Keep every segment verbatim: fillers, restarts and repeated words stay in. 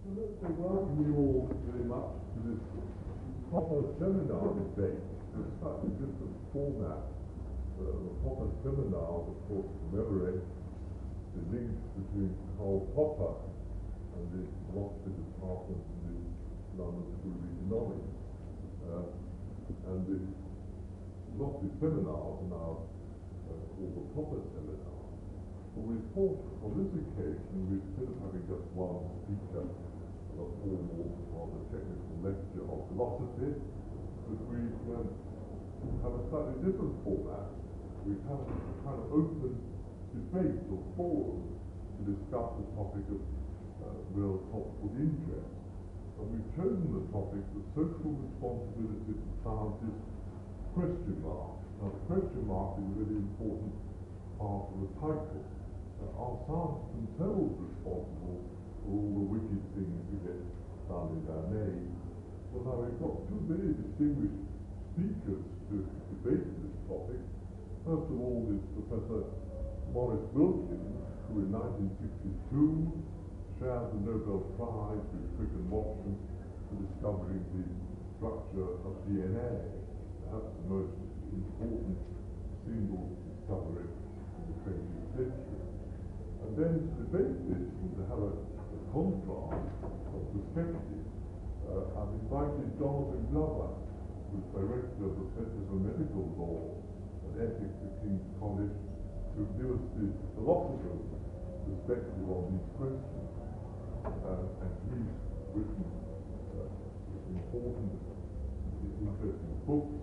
So welcome you all very much to this Popper seminar debate. It's a slightly different format. Uh, the Popper seminar, of course, commemorates the links between Karl Popper and the philosophy department in the London School of Economics. Uh, and the philosophy seminars are now uh, called the Popper seminar. But we thought on this occasion, instead of having just one speaker, a formal or a technical lecture of philosophy, that we um, have a slightly different format. We have a kind of open debate or forum to discuss the topic of uh, real topical interest. And we've chosen the topic, the social responsibility of scientists, question mark. Now the question mark is a really important part of the title. Uh, are scientists themselves responsible for all the wicked things we get done in our name? Well, now we've got two very distinguished speakers to debate this topic. First of all is Professor Maurice Wilkins, who in nineteen sixty-two shared the Nobel Prize with Crick and Watson for discovering the structure of D N A, perhaps the most important single discovery in the twentieth century. And then to debate this and to have a, a contrast of perspectives, uh, I've invited Jonathan Glover, who's Director of the Centre for Medical Law and Ethics at King's College, to give us the philosopher's perspective on these questions. Uh, and he's written uh, important, interesting books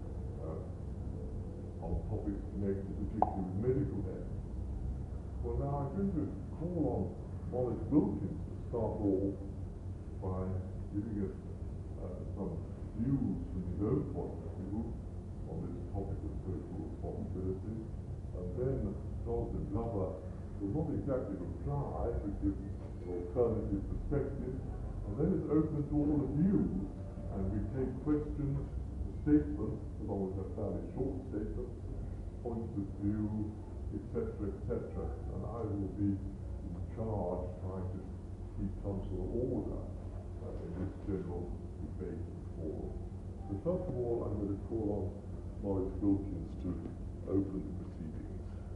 uh, on topics connected particularly with medical ethics. Well, now I'm going to call on Maurice Wilkins to start off by giving us uh, some views from his own point of view on this topic of social responsibility. And then Jonathan Glover will not exactly reply, but give an alternative perspective. And then it's open to all of you, and we take questions, statements, as long as they're fairly short statements, points of view, et cetera, et cetera. And I will be in charge trying to keep some sort of order uh, in this general debate and forum. So first of all, I'm going to call on Maurice Wilkins to open the proceedings.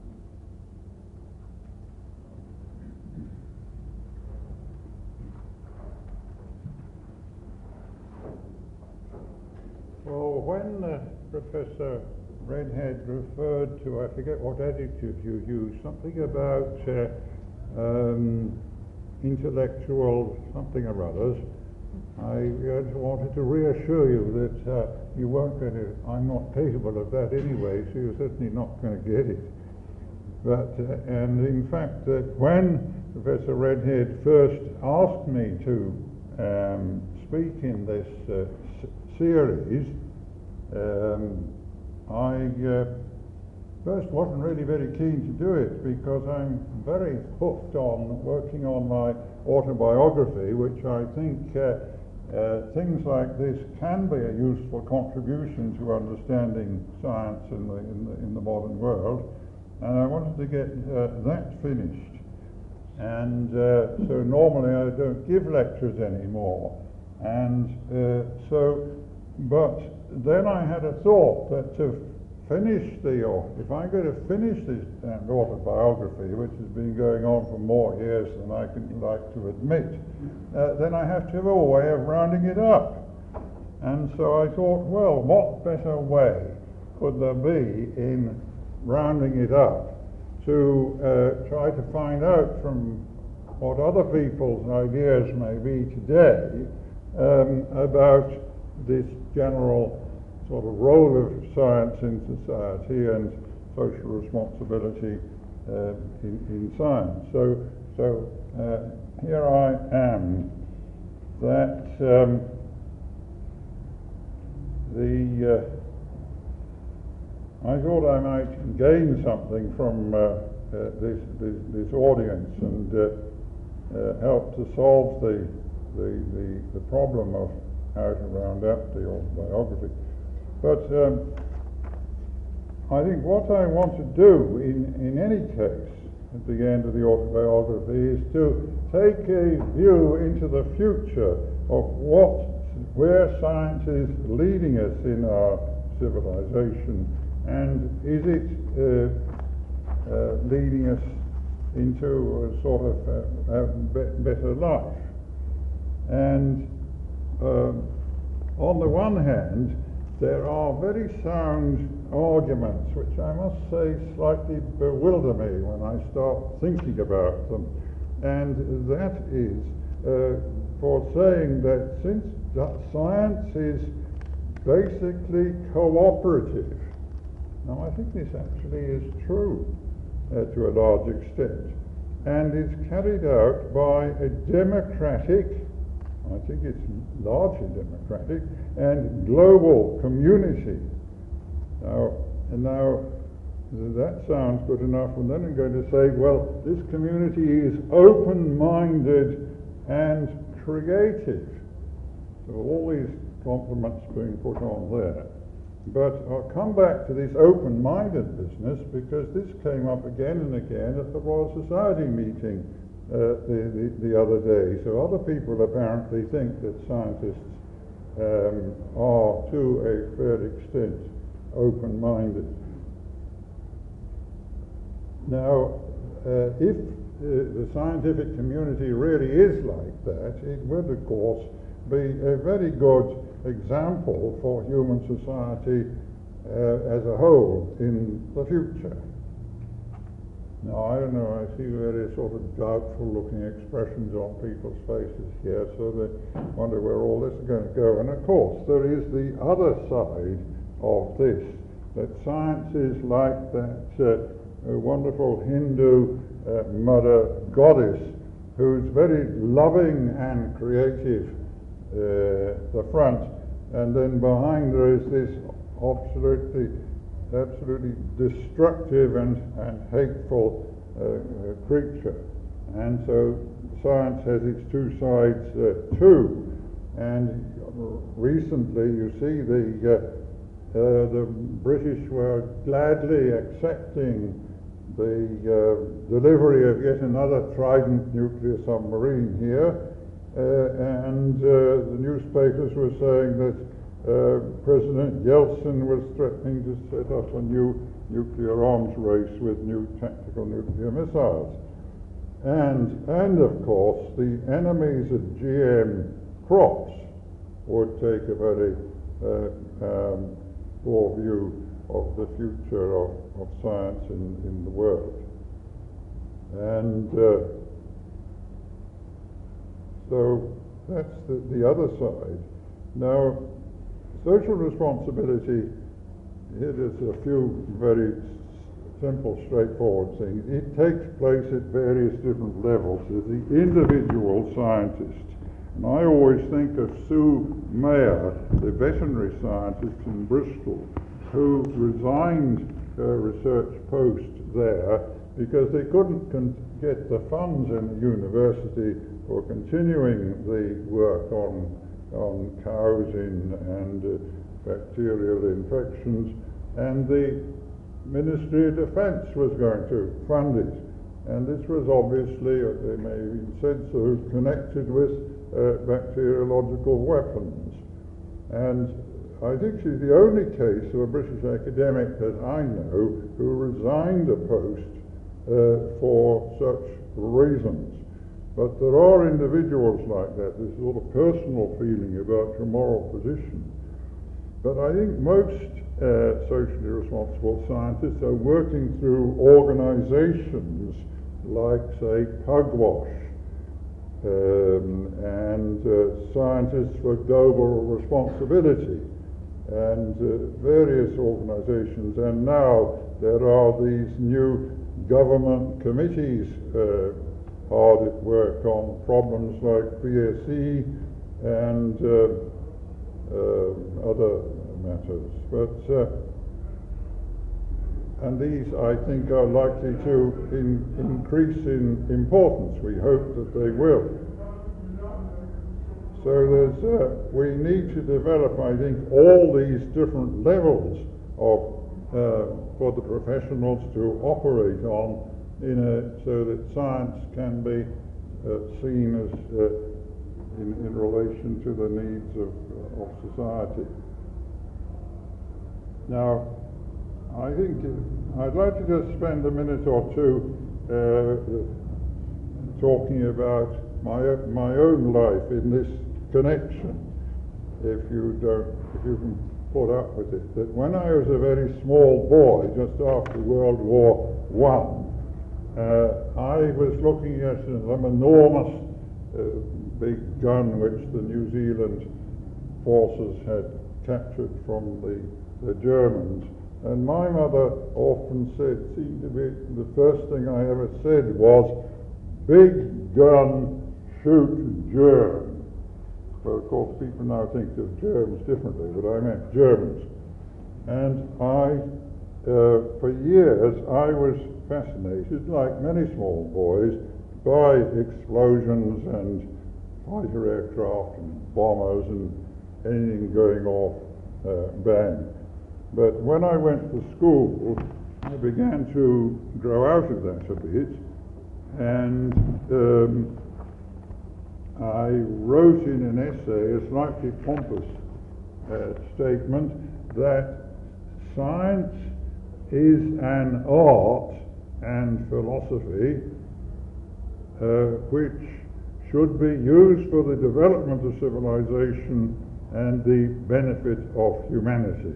Well, when uh, Professor Redhead referred to, I forget what adjective you used, something about uh, um, intellectual something or others, I just wanted to reassure you that uh, you weren't going to, I'm not capable of that anyway, so you're certainly not going to get it. But, uh, and in fact, that when Professor Redhead first asked me to um, speak in this uh, s- series, um, I uh, first wasn't really very keen to do it because I'm very hooked on working on my autobiography, which I think uh, uh, things like this can be a useful contribution to understanding science in the, in the, in the modern world, and I wanted to get uh, that finished. And uh, so normally I don't give lectures anymore, and uh, so, but then I had a thought that to finish the, or if I'm going to finish this uh, autobiography, which has been going on for more years than I can like to admit, uh, then I have to have a way of rounding it up. And so I thought, well, what better way could there be in rounding it up to uh, try to find out from what other people's ideas may be today um, about this general sort of role of science in society and social responsibility uh, in, in science. So, so uh, here I am. That um, the uh, I thought I might gain something from uh, uh, this, this this audience and uh, uh, help to solve the the, the the problem of how to round up the autobiography. But um, I think what I want to do in, in any case at the end of the autobiography, is to take a view into the future of what, where science is leading us in our civilization, and is it uh, uh, leading us into a sort of uh, a be- better life. And um, on the one hand, there are very sound arguments, which I must say slightly bewilder me when I start thinking about them. And that is uh, for saying that since science is basically cooperative, now I think this actually is true uh, to a large extent, and is carried out by a democratic, I think it's largely democratic, and global community. Now, and now that sounds good enough, and then I'm going to say, well, this community is open-minded and creative. So all these compliments being put on there. But I'll come back to this open-minded business, because this came up again and again at the Royal Society meeting uh, the, the, the other day. So other people apparently think that scientists um, are, to a fair extent, open-minded. Now, uh, if uh, the scientific community really is like that, it would, of course, be a very good example for human society uh, as a whole in the future. Now, I don't know, I see various sort of doubtful looking expressions on people's faces here, so they wonder where all this is going to go. And of course, there is the other side of this, that science is like that uh, wonderful Hindu uh, mother goddess who's very loving and creative uh, the front, and then behind there is this absolutely absolutely destructive and, and hateful uh, uh, creature. And so science has its two sides uh, too. And recently, you see, the uh, uh, the British were gladly accepting the uh, delivery of yet another Trident nuclear submarine here, uh, and uh, the newspapers were saying that Uh, President Yeltsin was threatening to set up a new nuclear arms race with new tactical nuclear missiles. And, and of course, the enemies of G M crops would take a very uh, um, poor view of the future of, of science in, in the world. And uh, so that's the, the other side. Now, social responsibility, here there's a few very simple, straightforward things. It takes place at various different levels. There's the individual scientist. And I always think of Sue Mayer, the veterinary scientist in Bristol, who resigned her research post there because they couldn't con- get the funds in the university for continuing the work on on cows in, and uh, bacterial infections, and the Ministry of Defence was going to fund it. And this was obviously, or they may have even said so, connected with uh, bacteriological weapons. And I think she's the only case of a British academic that I know who resigned a post uh, for such reasons. But there are individuals like that, this sort of personal feeling about your moral position. But I think most uh, socially responsible scientists are working through organizations like, say, Pugwash, um, and uh, Scientists for Global Responsibility, and uh, various organizations. And now there are these new government committees uh, hard at work on problems like B S E and uh, uh, other matters. But uh, and these, I think, are likely to in, increase in importance. We hope that they will. So there's, uh, we need to develop, I think, all these different levels of uh, for the professionals to operate on in a, so that science can be uh, seen as uh, in, in relation to the needs of, uh, of society. Now, I think uh, I'd like to just spend a minute or two uh, talking about my my own life in this connection, if you don't, if you can put up with it. That when I was a very small boy, just after World War One, uh, I was looking at some enormous uh, big gun which the New Zealand forces had captured from the, the Germans. And my mother often said, seemed to be, the first thing I ever said was, "Big gun, shoot germs." Well, of course, people now think of germs differently, but I meant Germans. And I, uh, for years, I was fascinated, like many small boys, by explosions and fighter aircraft and bombers and anything going off uh, bang. But when I went to school, I began to grow out of that a bit, and um, I wrote in an essay, a slightly pompous uh, statement, that science is an art and philosophy uh, which should be used for the development of civilization and the benefit of humanity.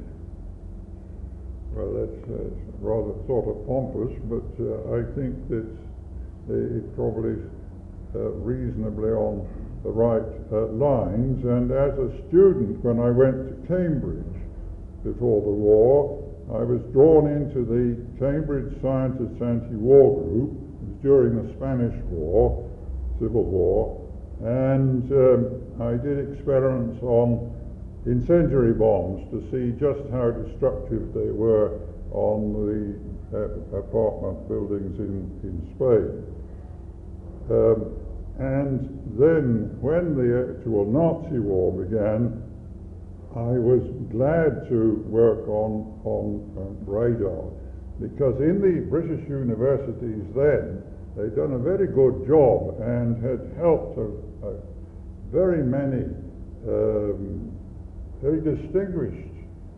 Well, that's uh, rather sort of pompous, but uh, I think that it probably is uh, reasonably on the right uh, lines. And as a student, when I went to Cambridge before the war, I was drawn into the Cambridge Scientists Anti-War Group. It was during the Spanish War, Civil War, and um, I did experiments on incendiary bombs to see just how destructive they were on the uh, apartment buildings in, in Spain. Um, and then when the actual Nazi war began, I was glad to work on, on uh, radar, because in the British universities then, they'd done a very good job and had helped a, a very many um, very distinguished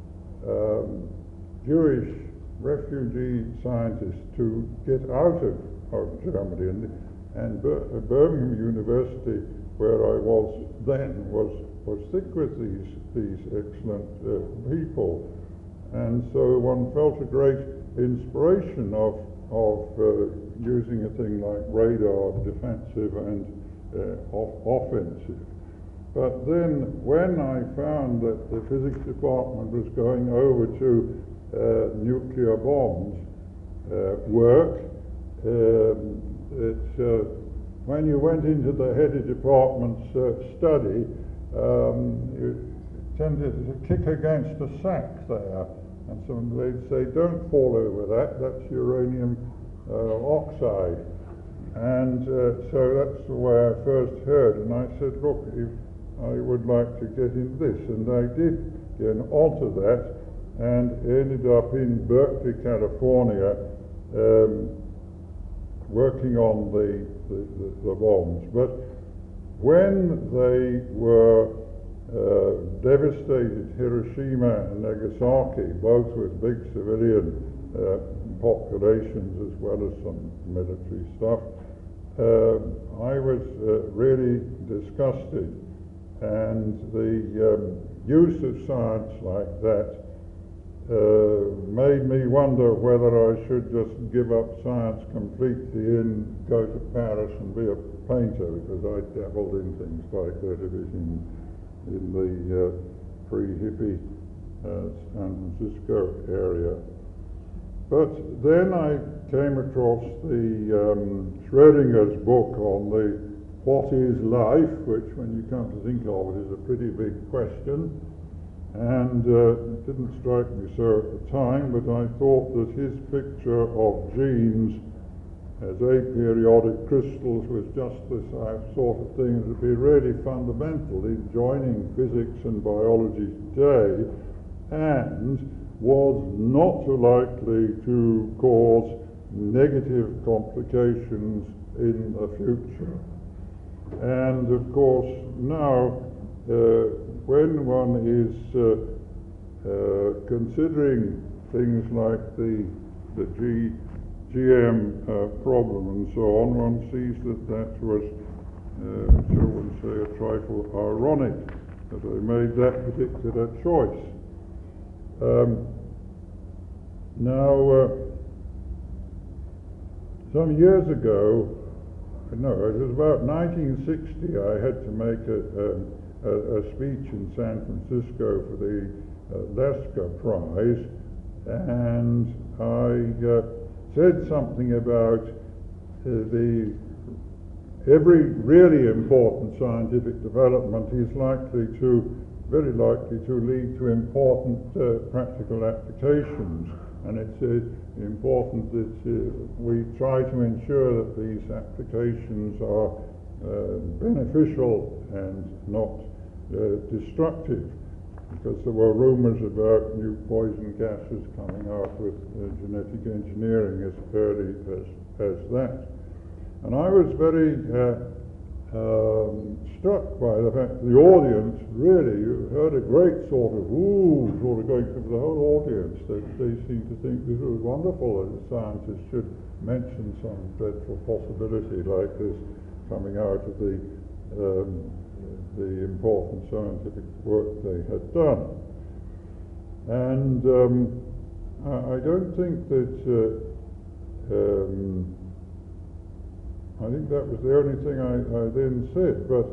um, Jewish refugee scientists to get out of, out of Germany. And, and Bir- Birmingham University, where I was then, was, was thick with these, these excellent uh, people. And so one felt a great inspiration of, of uh, using a thing like radar, defensive and uh, off- offensive. But then when I found that the physics department was going over to uh, nuclear bombs uh, work, um, it, uh, when you went into the head of department's uh, study, um, you tended to kick against a sack there. And so they'd say, "Don't fall over that, that's uranium uh, oxide." And uh, so that's the way I first heard. And I said, "Look, if I would like to get in this," and I did get onto that and ended up in Berkeley, California, um, working on the, the, the, the bombs. But when they were uh, devastated Hiroshima and Nagasaki, both with big civilian uh, populations as well as some military stuff, uh, I was uh, really disgusted. And the um, use of science like that uh, made me wonder whether I should just give up science completely and go to Paris and be a painter, because I dabbled in things like that a bit in, in the uh, pre-hippie uh, San Francisco area. But then I came across the um, Schrodinger's book on the what is life, which when you come to think of it is a pretty big question, and uh, it didn't strike me so at the time, but I thought that his picture of genes as aperiodic crystals was just this sort of thing that would be really fundamental in joining physics and biology today, and was not likely to cause negative complications in the future. And of course now, uh, when one is uh, uh, considering things like the, the G, GM uh, problem and so on, one sees that that was, uh, shall we say, a trifle ironic that they made that particular choice. Um, now, uh, some years ago, no, it was about nineteen sixty, I had to make a, a, a speech in San Francisco for the uh, Lesker Prize, and I uh, said something about uh, the every really important scientific development is likely to, very likely to lead to important uh, practical applications. And it's uh, important that uh, we try to ensure that these applications are uh, beneficial and not uh, destructive, because there were rumors about new poison gases coming out with uh, genetic engineering as early as, as that. And I was very uh, um, struck by the fact that the audience, really, you heard a great sort of ooh, sort of going through the whole audience. They, they seemed to think this was wonderful, that scientists should mention some dreadful possibility like this coming out of the, um, the important scientific work they had done. And um, I, I don't think that uh, um, I think that was the only thing I, I then said, but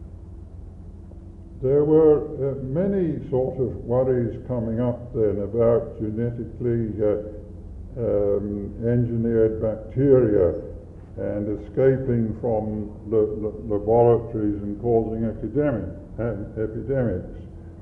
there were uh, many sort of worries coming up then about genetically uh, um, engineered bacteria and escaping from la la laboratories and causing epidemic, uh, epidemics.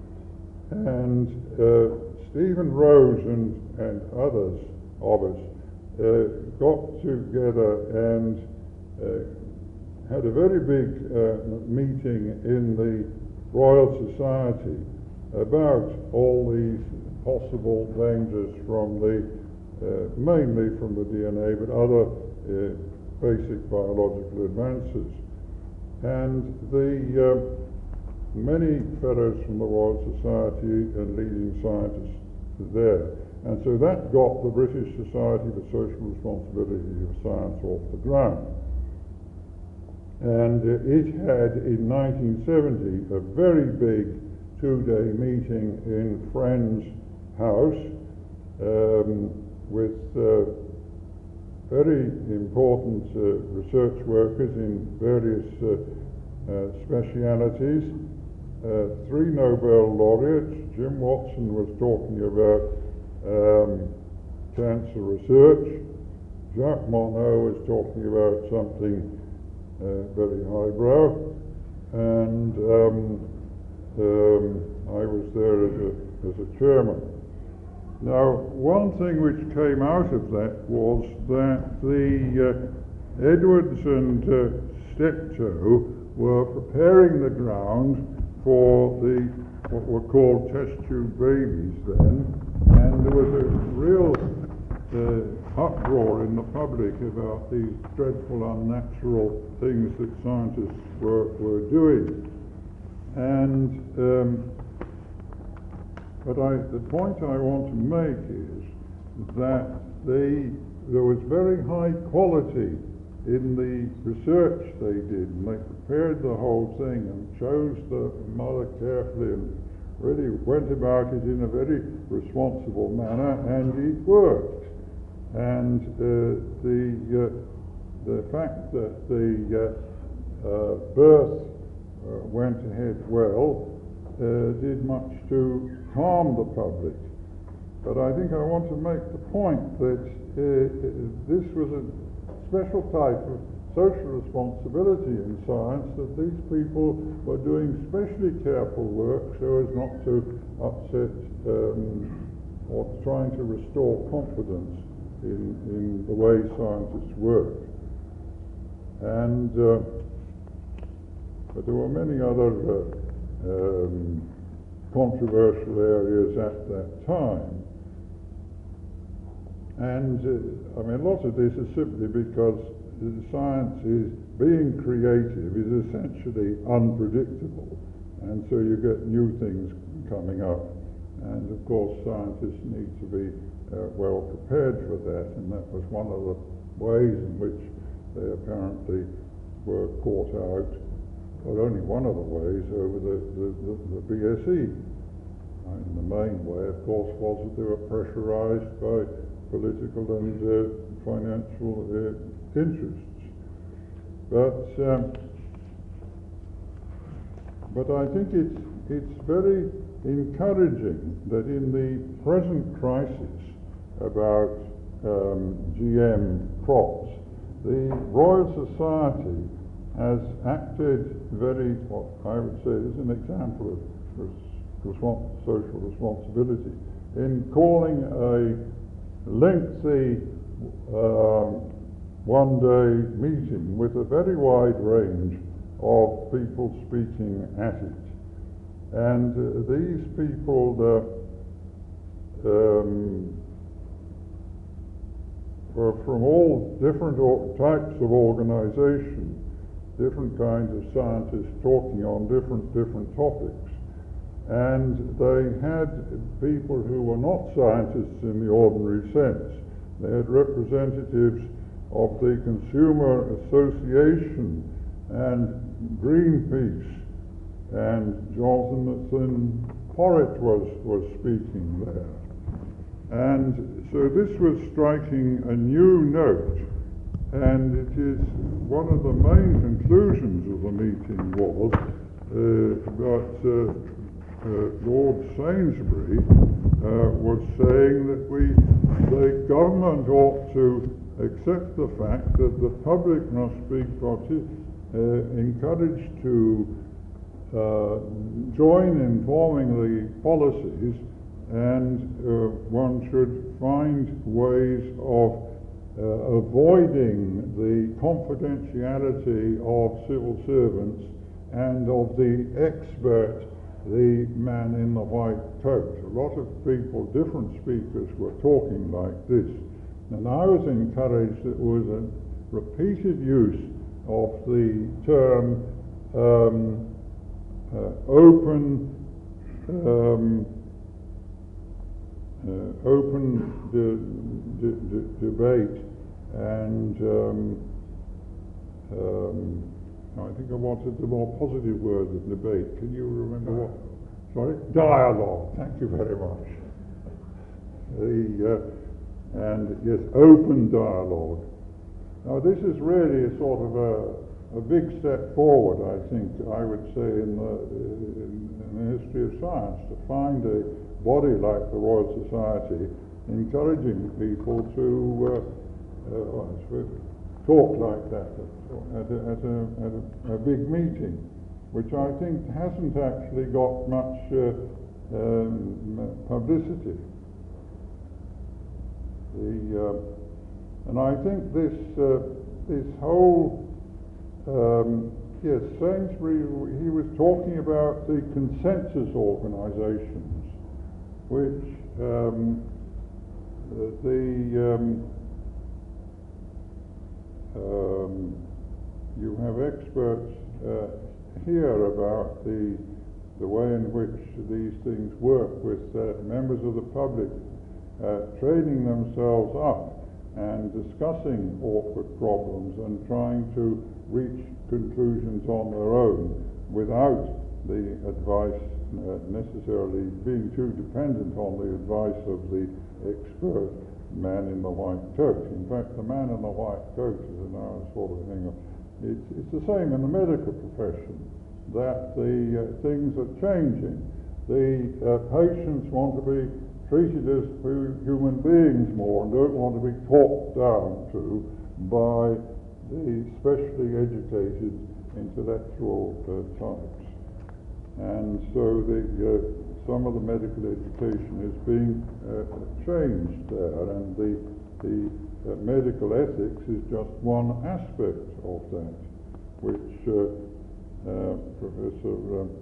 And uh, Stephen Rose and, and others of us uh, got together and Uh, had a very big uh, meeting in the Royal Society about all these possible dangers from the, uh, mainly from the D N A, but other uh, basic biological advances. And the uh, many fellows from the Royal Society and leading scientists there. And so that got the British Society for Social Responsibility of Science off the ground. And uh, it had in nineteen seventy a very big two-day meeting in Friends House um, with uh, very important uh, research workers in various uh, uh, specialities. Uh, three Nobel laureates. Jim Watson was talking about um, cancer research. Jacques Monod was talking about something Uh, very highbrow, and um, um, I was there as a, as a chairman. Now, one thing which came out of that was that the uh, Edwards and uh, Steptoe were preparing the ground for the what were called test tube babies then, and there was a real uh, uproar in the public about these dreadful unnatural things that scientists were, were doing. And um, but I, the point I want to make is that they, there was very high quality in the research they did, and they prepared the whole thing and chose the mother carefully and really went about it in a very responsible manner, and it worked. And uh, the uh, the fact that the uh, uh, birth uh, went ahead well uh, did much to calm the public. But I think I want to make the point that uh, this was a special type of social responsibility in science, that these people were doing specially careful work so as not to upset um, or trying to restore confidence In, in the way scientists work. And uh, but there were many other uh, um, controversial areas at that time. And uh, I mean, a lot of this is simply because science is being creative is essentially unpredictable, and so you get new things coming up. And of course, scientists need to be uh, well prepared for that, and that was one of the ways in which they apparently were caught out, but only one of the ways, over the, the, the, the B S E. And the main way, of course, was that they were pressurized by political and uh, financial uh, interests. But um, but I think it's it's very encouraging that in the present crisis about um, G M crops, the Royal Society has acted very, what I would say is an example of res- respons- social responsibility in calling a lengthy um, one-day meeting with a very wide range of people speaking at it. And uh, these people uh, um, were from all different or- types of organization, different kinds of scientists talking on different different topics. And they had people who were not scientists in the ordinary sense. They had representatives of the Consumer Association and Greenpeace, and Jonathan Porritt was, was speaking there. And so this was striking a new note, and it is one of the main conclusions of the meeting was uh, that uh, uh, Lord Sainsbury uh, was saying that we, the government ought to accept the fact that the public must be partic- uh, encouraged to uh, join in forming the policies, and uh, one should find ways of uh, avoiding the confidentiality of civil servants and of the expert, the man in the white coat. A lot of people, different speakers, were talking like this. And I was encouraged that there was a repeated use of the term um, uh, open um, uh, open de- de- de- debate and um, um, I think I wanted the more positive word than debate. Can you remember what? Sorry? Dialogue. Thank you very much. The uh, and yes, open dialogue. Now this is really a sort of a, a big step forward, I think, I would say, in the, in, in the history of science, to find a body like the Royal Society encouraging people to uh, uh, talk like that at a, at a, at a, a big meeting, which I think hasn't actually got much uh, um, publicity. The, uh, and I think this uh, this whole um, yes, Sainsbury, he was talking about the consensus organisations, which um, the um, um, you have experts uh, here about the the way in which these things work with uh, members of the public. Uh, training themselves up and discussing awkward problems and trying to reach conclusions on their own without the advice uh, necessarily being too dependent on the advice of the expert man in the white coat. In fact, the man in the white coat is another sort of thing. It's, it's the same in the medical profession, that the uh, things are changing. The uh, patients want to be treated as human beings more and don't want to be talked down to by the specially educated intellectual uh, types. And so the, uh, some of the medical education is being uh, changed there, and the, the uh, medical ethics is just one aspect of that, which uh, uh, Professor um,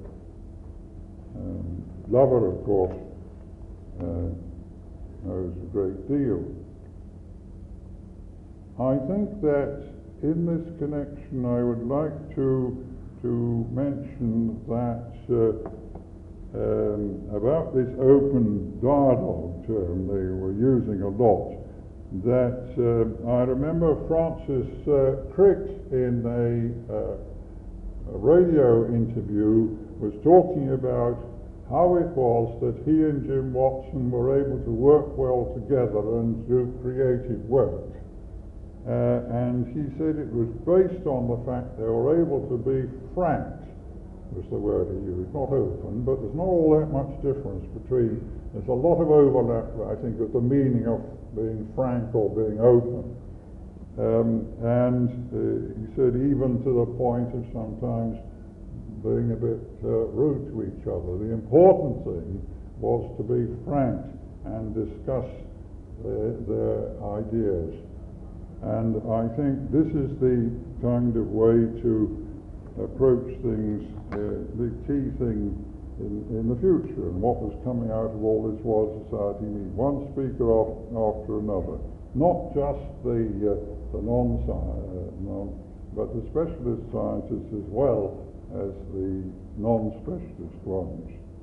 um, Lover, of course, Uh, knows a great deal I think that in this connection I would like to to mention that uh, um, about this open dialogue term they were using a lot, that uh, I remember Francis uh, Crick in a, uh, a radio interview was talking about how it was that he and Jim Watson were able to work well together and do creative work. Uh, and he said it was based on the fact they were able to be frank, was the word he used, not open, but there's not all that much difference between, there's a lot of overlap, I think, with the meaning of being frank or being open. Um, and uh, he said even to the point of sometimes being a bit uh, rude to each other. The important thing was to be frank and discuss their, their ideas. And I think this is the kind of way to approach things, uh, the key thing in, in the future. And what was coming out of all this Royal Society meeting, one speaker after, after another, not just the, uh, the non, uh, non, but the specialist scientists as well as the non-specialist ones.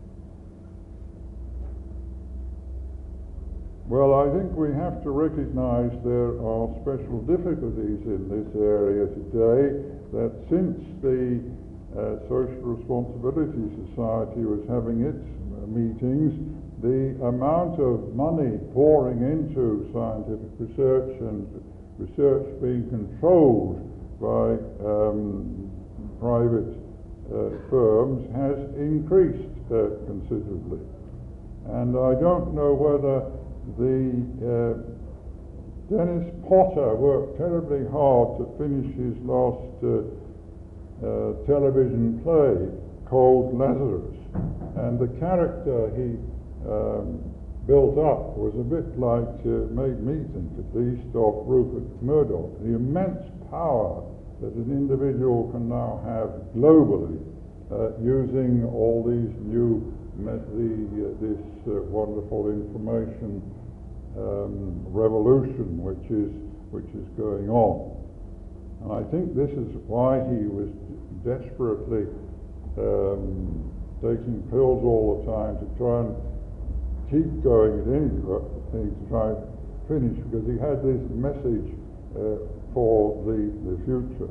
Well, I think we have to recognize there are special difficulties in this area today, that since the uh, Social Responsibility Society was having its uh, meetings, the amount of money pouring into scientific research and research being controlled by um, private uh, firms has increased uh, considerably. And I don't know whether the uh, Dennis Potter worked terribly hard to finish his last uh, uh, television play called Lazarus, and the character he um, built up was a bit like, uh, made me think at least, of Rupert Murdoch, the immense power that an individual can now have globally uh, using all these new the, uh, this uh, wonderful information um, revolution which is which is going on. And I think this is why he was desperately um, taking pills all the time to try and keep going at any thing to try and finish, because he had this message uh, for the, the future.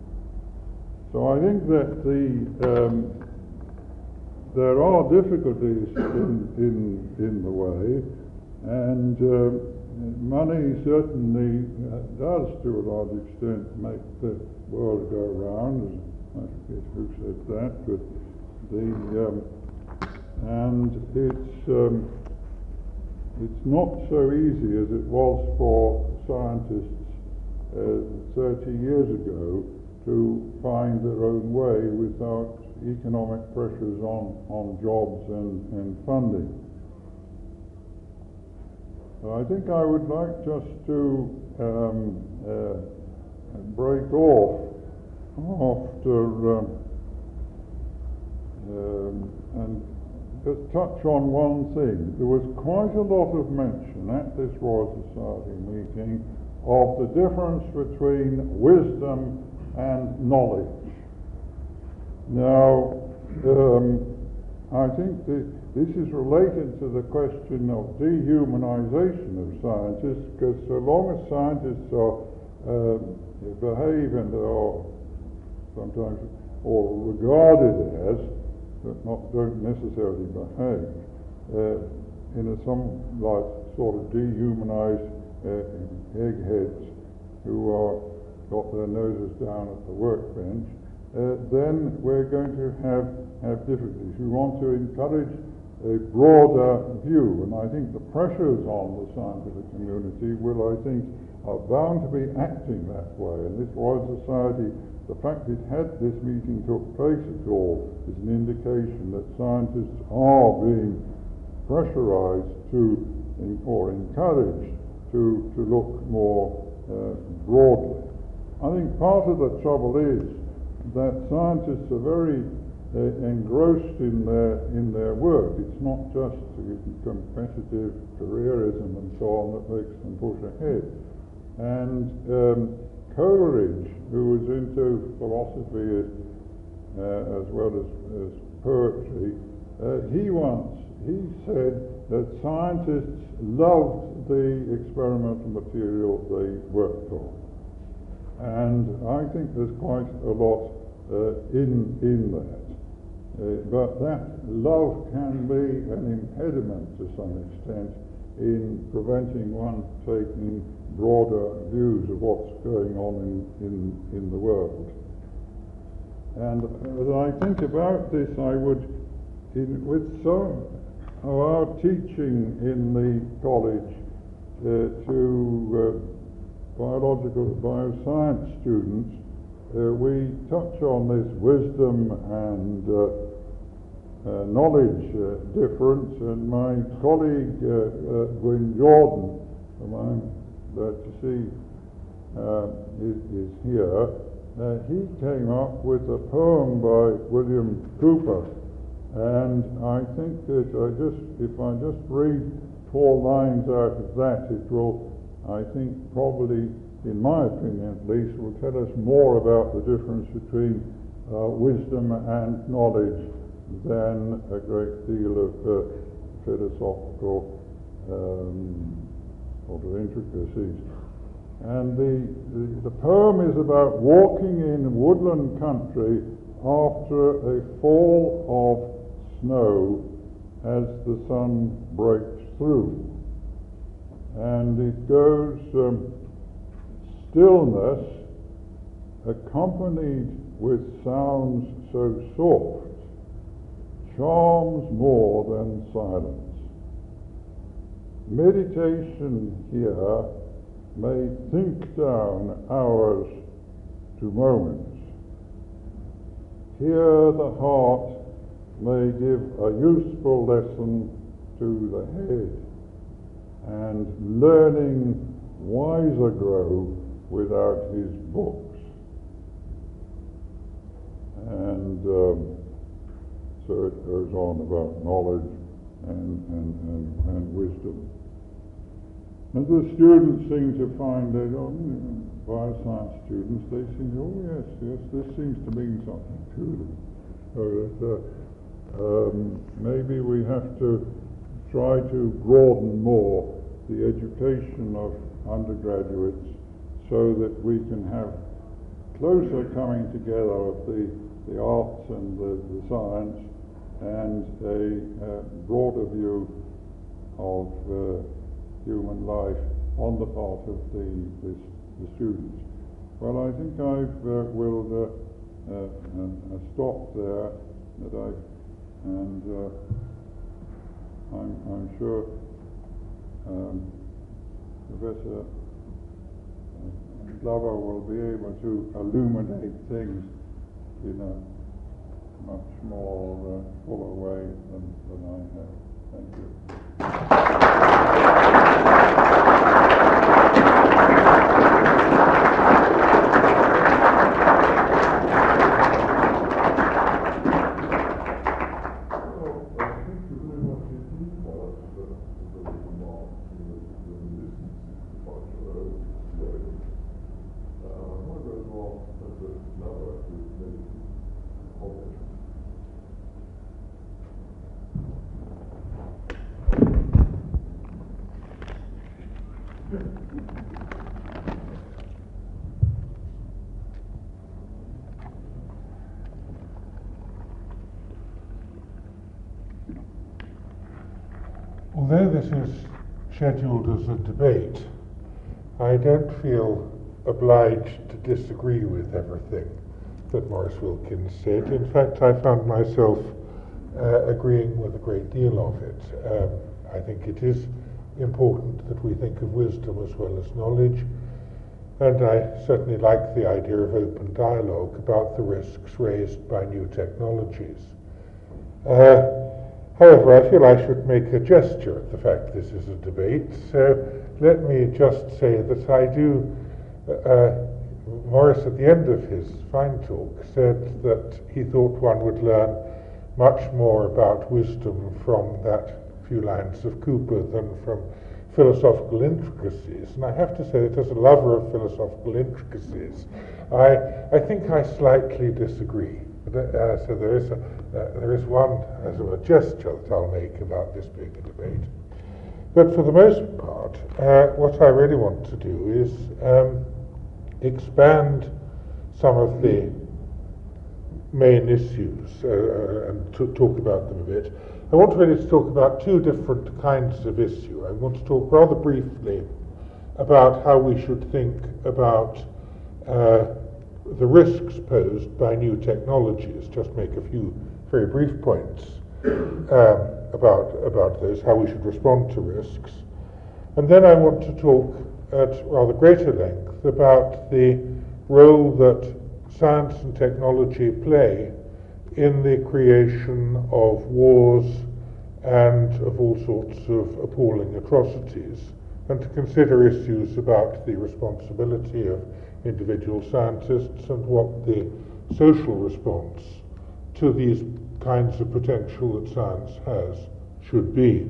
So I think that the um, there are difficulties in, in, in the way, and uh, money certainly does, to a large extent, make the world go round. I forget who said that, but the um, and it's um, it's not so easy as it was for scientists uh, thirty years ago to find their own way without economic pressures on, on jobs and, and funding. I think I would like just to um, uh, break off after um, um, and just touch on one thing. There was quite a lot of mention at this Royal Society meeting of the difference between wisdom and knowledge. Now, um, I think that this is related to the question of dehumanization of scientists, because so long as scientists are uh, behave and are sometimes or regarded as, but not don't necessarily behave, uh, in a somewhat sort of dehumanized uh, eggheads who are got their noses down at the workbench, uh, then we're going to have, have difficulties. We want to encourage a broader view, and I think the pressures on the scientific community will, I think, are bound to be acting that way. And this Royal Society, the fact it had this meeting took place at all, is an indication that scientists are being pressurized to, or encouraged to, to look more uh, broadly. I think part of the trouble is that scientists are very uh, engrossed in their in their work. It's not just competitive careerism and so on that makes them push ahead. And um, Coleridge, who was into philosophy uh, as well as, as poetry, uh, he once, he said that scientists loved the experimental material they worked on. And I think there's quite a lot uh, in, in that. Uh, but that love can be an impediment to some extent in preventing one taking broader views of what's going on in, in, in the world. And as I think about this, I would, in, with some of our teaching in the college uh, to uh, biological, bioscience students, uh, we touch on this wisdom and uh, Uh, knowledge uh, difference, and my colleague uh, uh, Gwyn Jordan, whom I'm glad to see uh, is, is here, uh, he came up with a poem by William Cooper, and I think that I just, if I just read four lines out of that, it will, I think, probably, in my opinion at least, will tell us more about the difference between uh, wisdom and knowledge than a great deal of uh, philosophical um, sort of intricacies. And the, the, the poem is about walking in woodland country after a fall of snow as the sun breaks through. And it goes, um, stillness accompanied with sounds so soft charms more than silence. Meditation here may think down hours to moments. Here the heart may give a useful lesson to the head, and learning wiser grow without his books. And um, So it goes on about knowledge and, and, and, and wisdom. And the students seem to find that, oh, you know, bioscience students, they seem, oh yes, yes, this seems to mean something to them. So that, uh, um, maybe we have to try to broaden more the education of undergraduates so that we can have closer coming together of the, the arts and the, the science, and a uh, broader view of uh, human life on the part of the, the, the students. Well, I think I uh, will uh, uh, uh, stop there, that I, and uh, I'm, I'm sure um, Professor Glover will be able to illuminate things in a much more uh, fuller way than, than I have. Thank you. Well, uh, thank you very much indeed, Alex, for the remarks and the reminiscences of our childhood today. Uh, I want to go to our Professor Glover to make a comment. Although this is scheduled as a debate, I don't feel obliged to disagree with everything that Maurice Wilkins said. In fact, I found myself uh, agreeing with a great deal of it. Um, I think it is important that we think of wisdom as well as knowledge, and I certainly like the idea of open dialogue about the risks raised by new technologies. Uh, However, I feel I should make a gesture at the fact this is a debate, so let me just say that I do, uh, Maurice at the end of his fine talk said that he thought one would learn much more about wisdom from that few lines of Cooper than from philosophical intricacies, and I have to say that as a lover of philosophical intricacies, I, I think I slightly disagree. Uh, so there is, a, uh, there is one as of a gesture that I'll make about this being a debate. But for the most part, uh, what I really want to do is um, expand some of the main issues uh, and to talk about them a bit. I want really to talk about two different kinds of issue. I want to talk rather briefly about how we should think about uh, the risks posed by new technologies. Just make a few very brief points um, about, about those, how we should respond to risks. And then I want to talk at rather greater length about the role that science and technology play in the creation of wars and of all sorts of appalling atrocities, and to consider issues about the responsibility of individual scientists and what the social response to these kinds of potential that science has should be.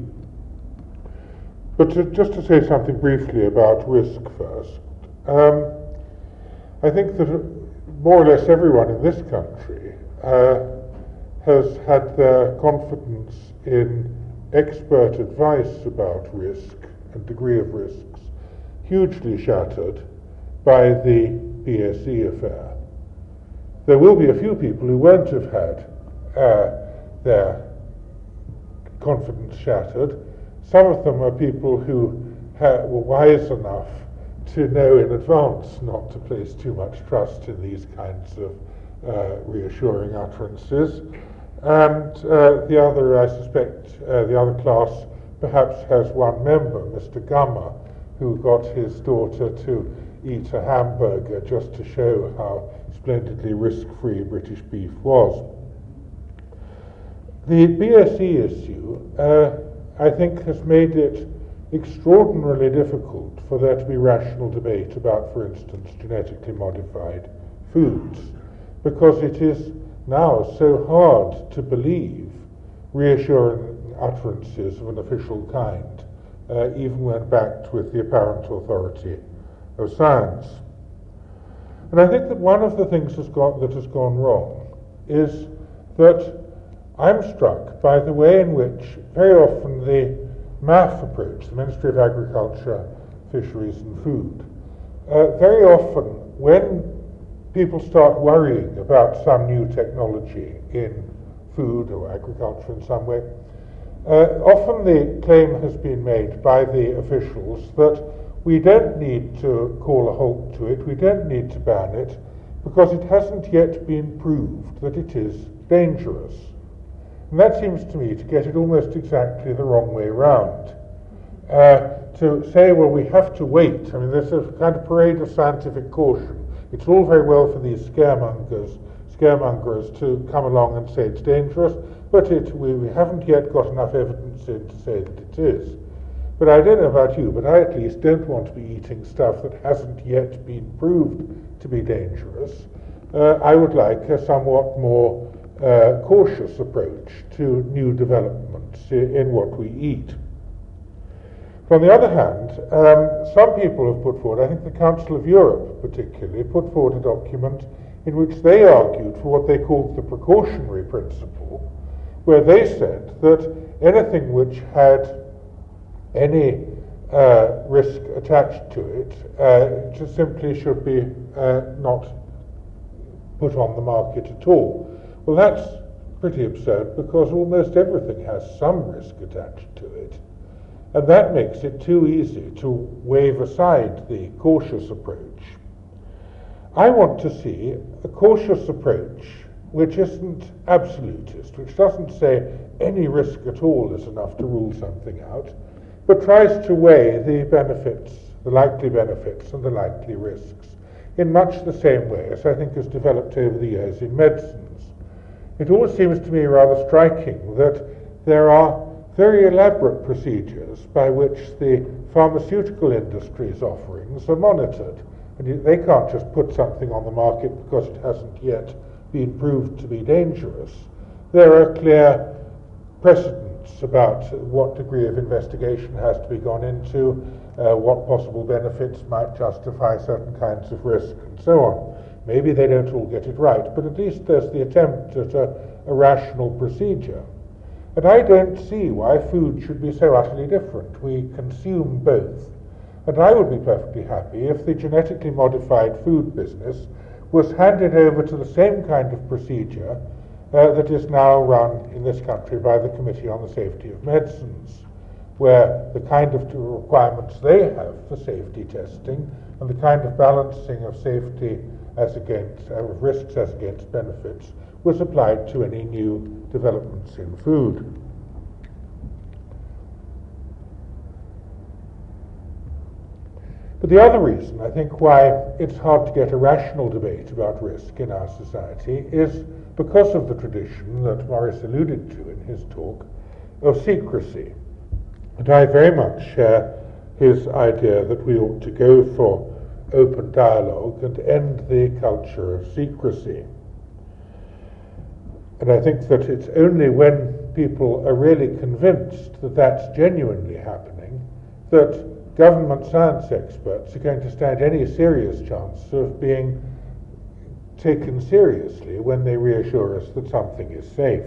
But to, just to say something briefly about risk first, um, I think that more or less everyone in this country uh, has had their confidence in expert advice about risk and degree of risks hugely shattered by the B S E affair. There will be a few people who won't have had uh, their confidence shattered. Some of them are people who ha- were wise enough to know in advance not to place too much trust in these kinds of uh, reassuring utterances. And uh, the other, I suspect, uh, the other class perhaps has one member, Mister Gummer, who got his daughter to eat a hamburger just to show how splendidly risk-free British beef was. The B S E issue, uh, I think, has made it extraordinarily difficult for there to be rational debate about, for instance, genetically modified foods, because it is now so hard to believe reassuring utterances of an official kind, uh, even when backed with the apparent authority of science. And I think that one of the things has got, that has gone wrong is that I'm struck by the way in which very often the M A F approach, the Ministry of Agriculture, Fisheries and Food, uh, very often when people start worrying about some new technology in food or agriculture in some way, uh, often the claim has been made by the officials that we don't need to call a halt to it, we don't need to ban it, because it hasn't yet been proved that it is dangerous. And that seems to me to get it almost exactly the wrong way round. Uh, to say, well, we have to wait. I mean, there's a kind of parade of scientific caution. It's all very well for these scaremongers, scaremongers to come along and say it's dangerous, but it, we, we haven't yet got enough evidence in to say that it is. But I don't know about you, but I at least don't want to be eating stuff that hasn't yet been proved to be dangerous. Uh, I would like a somewhat more uh, cautious approach to new developments in, in what we eat. On the other hand, um, some people have put forward, I think the Council of Europe particularly, put forward a document in which they argued for what they called the precautionary principle, where they said that anything which had any uh, risk attached to it uh, just simply should be uh, not put on the market at all. Well, that's pretty absurd, because almost everything has some risk attached to it. And that makes it too easy to wave aside the cautious approach. I want to see a cautious approach which isn't absolutist, which doesn't say any risk at all is enough to rule something out, but tries to weigh the benefits, the likely benefits and the likely risks, in much the same way as I think has developed over the years in medicines. It always seems to me rather striking that there are very elaborate procedures by which the pharmaceutical industry's offerings are monitored. And they can't just put something on the market because it hasn't yet been proved to be dangerous. There are clear precedent arguments about what degree of investigation has to be gone into, uh, what possible benefits might justify certain kinds of risk, and so on. Maybe they don't all get it right, but at least there's the attempt at a, a rational procedure. And I don't see why food should be so utterly different. We consume both. And I would be perfectly happy if the genetically modified food business was handed over to the same kind of procedure uh, that is now run in this country by the Committee on the Safety of Medicines, where the kind of requirements they have for safety testing and the kind of balancing of safety as against, uh, risks as against benefits was applied to any new developments in food. But the other reason, I think, why it's hard to get a rational debate about risk in our society is because of the tradition that Maurice alluded to in his talk of secrecy. And I very much share his idea that we ought to go for open dialogue and end the culture of secrecy. And I think that it's only when people are really convinced that that's genuinely happening that government science experts are going to stand any serious chance of being taken seriously when they reassure us that something is safe.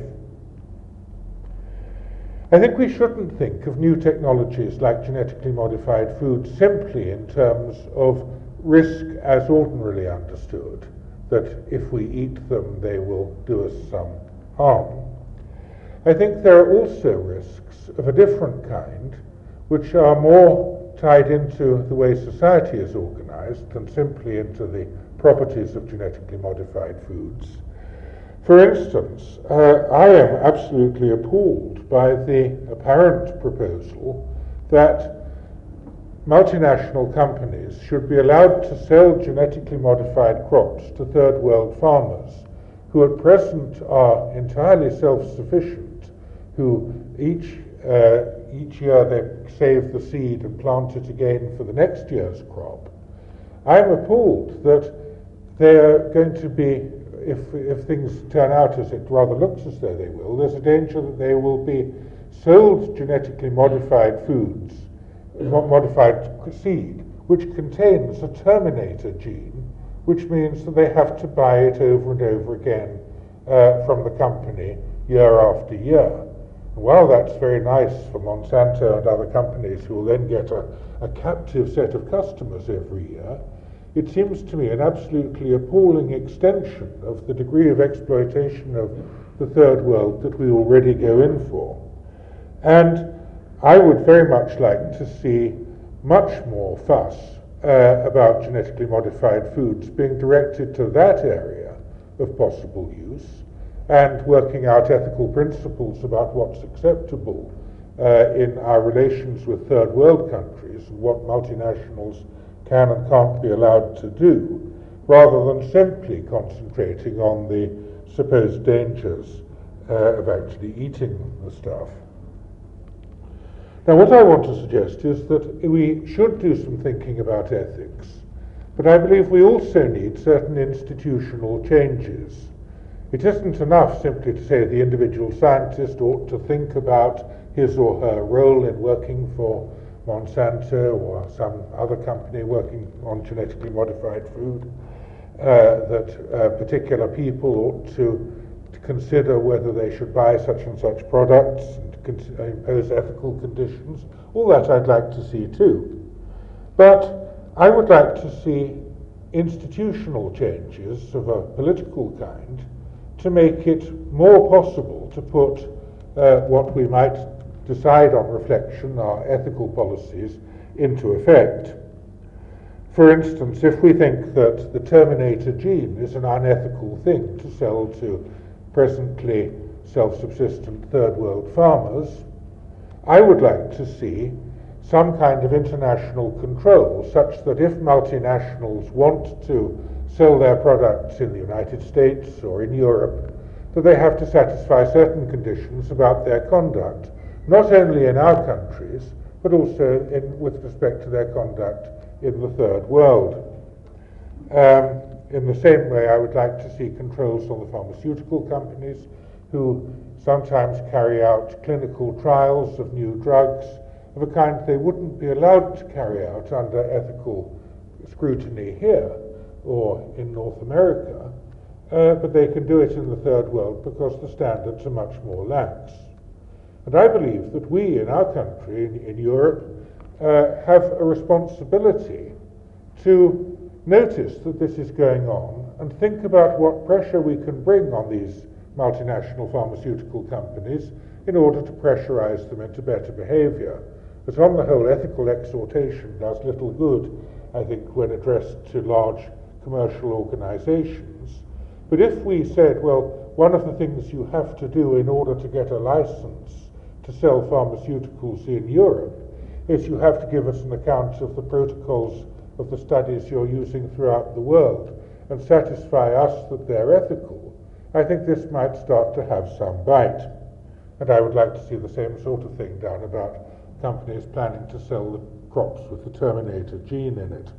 I think we shouldn't think of new technologies like genetically modified food simply in terms of risk as ordinarily understood, that if we eat them they will do us some harm. I think there are also risks of a different kind which are more tied into the way society is organized than simply into the properties of genetically modified foods. For instance, uh, I am absolutely appalled by the apparent proposal that multinational companies should be allowed to sell genetically modified crops to third world farmers who at present are entirely self-sufficient, who each uh, each year they save the seed and plant it again for the next year's crop. I'm appalled that they're going to be, if if things turn out as it rather looks as though they will, there's a danger that they will be sold genetically modified foods, modified seed, which contains a terminator gene, which means that they have to buy it over and over again uh, from the company year after year. While that's very nice for Monsanto and other companies who will then get a, a captive set of customers every year, it seems to me an absolutely appalling extension of the degree of exploitation of the third world that we already go in for. And I would very much like to see much more fuss uh, about genetically modified foods being directed to that area of possible use, and working out ethical principles about what's acceptable uh, in our relations with third world countries and what multinationals can and can't be allowed to do, rather than simply concentrating on the supposed dangers uh, of actually eating the stuff. Now, what I want to suggest is that we should do some thinking about ethics, but I believe we also need certain institutional changes. It isn't enough simply to say the individual scientist ought to think about his or her role in working for Monsanto or some other company working on genetically modified food, uh, that uh, particular people ought to, to consider whether they should buy such and such products and con- impose ethical conditions. All that I'd like to see too. But I would like to see institutional changes of a political kind to make it more possible to put uh, what we might decide on reflection, our ethical policies, into effect. For instance, if we think that the terminator gene is an unethical thing to sell to presently self-subsistent third world farmers, I would like to see some kind of international control such that if multinationals want to sell their products in the United States or in Europe, that they have to satisfy certain conditions about their conduct, not only in our countries, but also in, with respect to their conduct in the third world. Um, in the same way, I would like to see controls on the pharmaceutical companies who sometimes carry out clinical trials of new drugs of a kind they wouldn't be allowed to carry out under ethical scrutiny here or in North America, uh, but they can do it in the third world because the standards are much more lax. And I believe that we in our country, in, in Europe, uh, have a responsibility to notice that this is going on and think about what pressure we can bring on these multinational pharmaceutical companies in order to pressurize them into better behavior. But on the whole, ethical exhortation does little good, I think, when addressed to large commercial organizations. But if we said, well, one of the things you have to do in order to get a license to sell pharmaceuticals in Europe is you have to give us an account of the protocols of the studies you're using throughout the world and satisfy us that they're ethical, I think this might start to have some bite. And I would like to see the same sort of thing done about companies planning to sell the crops with the Terminator gene in it.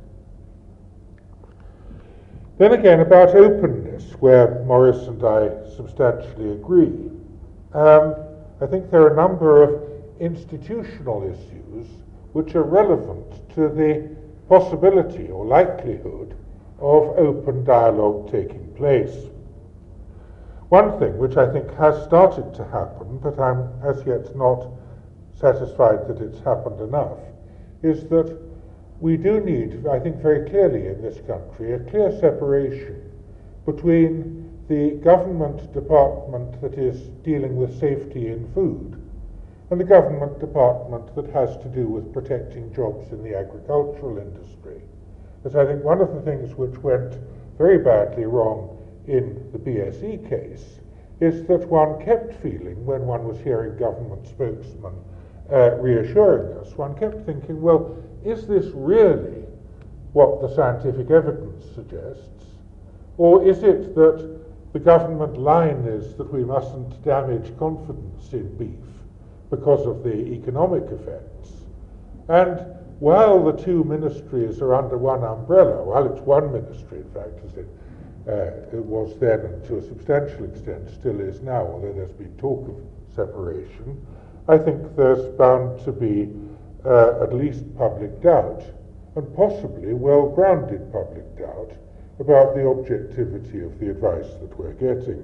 Then again, about openness, where Maurice and I substantially agree. Um, I think there are a number of institutional issues which are relevant to the possibility or likelihood of open dialogue taking place. One thing which I think has started to happen, but I'm as yet not satisfied that it's happened enough, is that we do need, I think very clearly in this country, a clear separation between the government department that is dealing with safety in food and the government department that has to do with protecting jobs in the agricultural industry. Because I think one of the things which went very badly wrong in the B S E case is that one kept feeling, when one was hearing government spokesmen uh, reassuring us, one kept thinking, well, is this really what the scientific evidence suggests? Or is it that the government line is that we mustn't damage confidence in beef because of the economic effects? And while the two ministries are under one umbrella, well, it's one ministry, in fact, as it, uh, it was then and to a substantial extent still is now, although there's been talk of separation, I think there's bound to be uh, at least public doubt, and possibly well-grounded public doubt, about the objectivity of the advice that we're getting.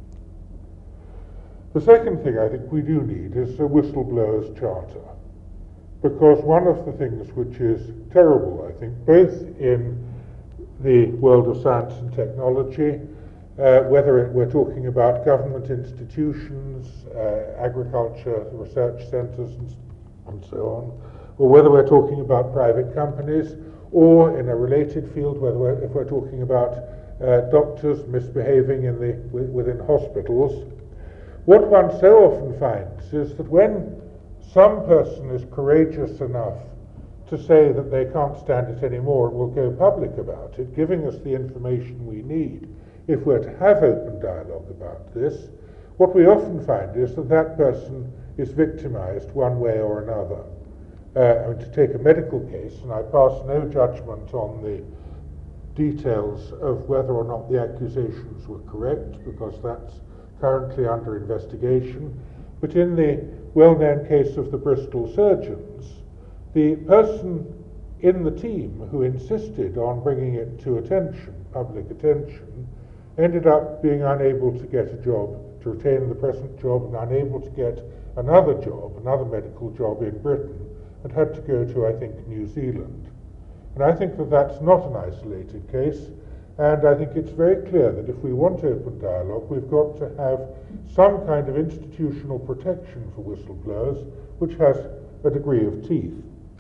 The second thing I think we do need is a whistleblower's charter, because one of the things which is terrible, I think, both in the world of science and technology, uh, whether it, we're talking about government institutions, uh, agriculture, research centres, and, and so on, or whether we're talking about private companies, or in a related field, whether we're, if we're talking about uh, doctors misbehaving in the, within hospitals, what one so often finds is that when some person is courageous enough to say that they can't stand it anymore and will go public about it, giving us the information we need if we're to have open dialogue about this, what we often find is that that person is victimized one way or another. Uh, I mean, to take a medical case, and I pass no judgment on the details of whether or not the accusations were correct, because that's currently under investigation, but in the well-known case of the Bristol surgeons, the person in the team who insisted on bringing it to attention, public attention, ended up being unable to get a job, to retain the present job, and unable to get another job, another medical job in Britain, and had to go to, I think, New Zealand. And I think that that's not an isolated case, and I think it's very clear that if we want open dialogue, we've got to have some kind of institutional protection for whistleblowers, which has a degree of teeth,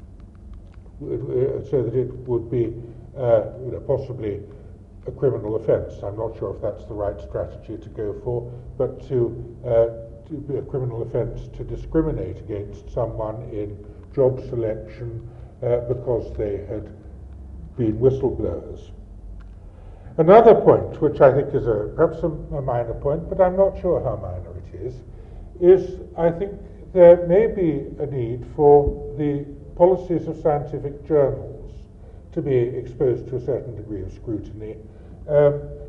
so that it would be uh, you know, possibly a criminal offence. I'm not sure if that's the right strategy to go for, but to, uh, to be a criminal offence to discriminate against someone in job selection uh, because they had been whistleblowers. Another point, which I think is a, perhaps a, a minor point, but I'm not sure how minor it is, is I think there may be a need for the policies of scientific journals to be exposed to a certain degree of scrutiny. Um,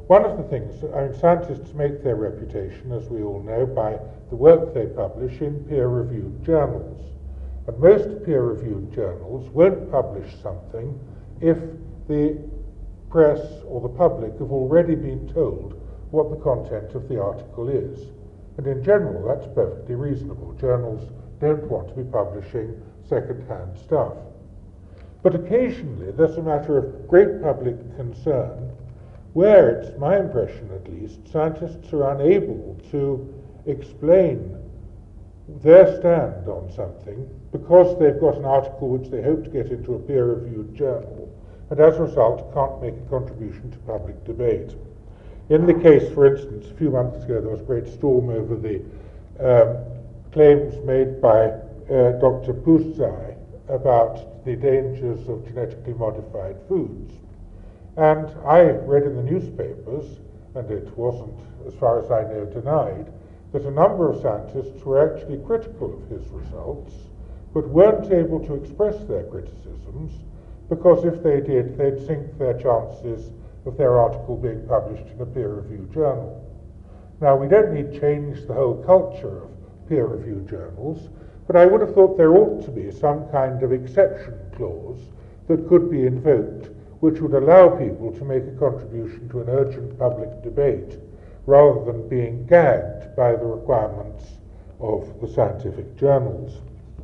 one of the things, I mean, scientists make their reputation, as we all know, by the work they publish in peer-reviewed journals. And most peer-reviewed journals won't publish something if the press or the public have already been told what the content of the article is. And in general, that's perfectly reasonable. Journals don't want to be publishing second-hand stuff. But occasionally, there's a matter of great public concern where, it's my impression at least, scientists are unable to explain their stand on something because they've got an article which they hope to get into a peer-reviewed journal, and as a result can't make a contribution to public debate. In the case, for instance, a few months ago there was a great storm over the um, claims made by uh, Doctor Pusai about the dangers of genetically modified foods. And I read in the newspapers, and it wasn't, as far as I know, denied, that a number of scientists were actually critical of his results, but weren't able to express their criticisms, because if they did, they'd sink their chances of their article being published in a peer-reviewed journal. Now, we don't need to change the whole culture of peer-reviewed journals, but I would have thought there ought to be some kind of exception clause that could be invoked, which would allow people to make a contribution to an urgent public debate, rather than being gagged by the requirements of the scientific journals.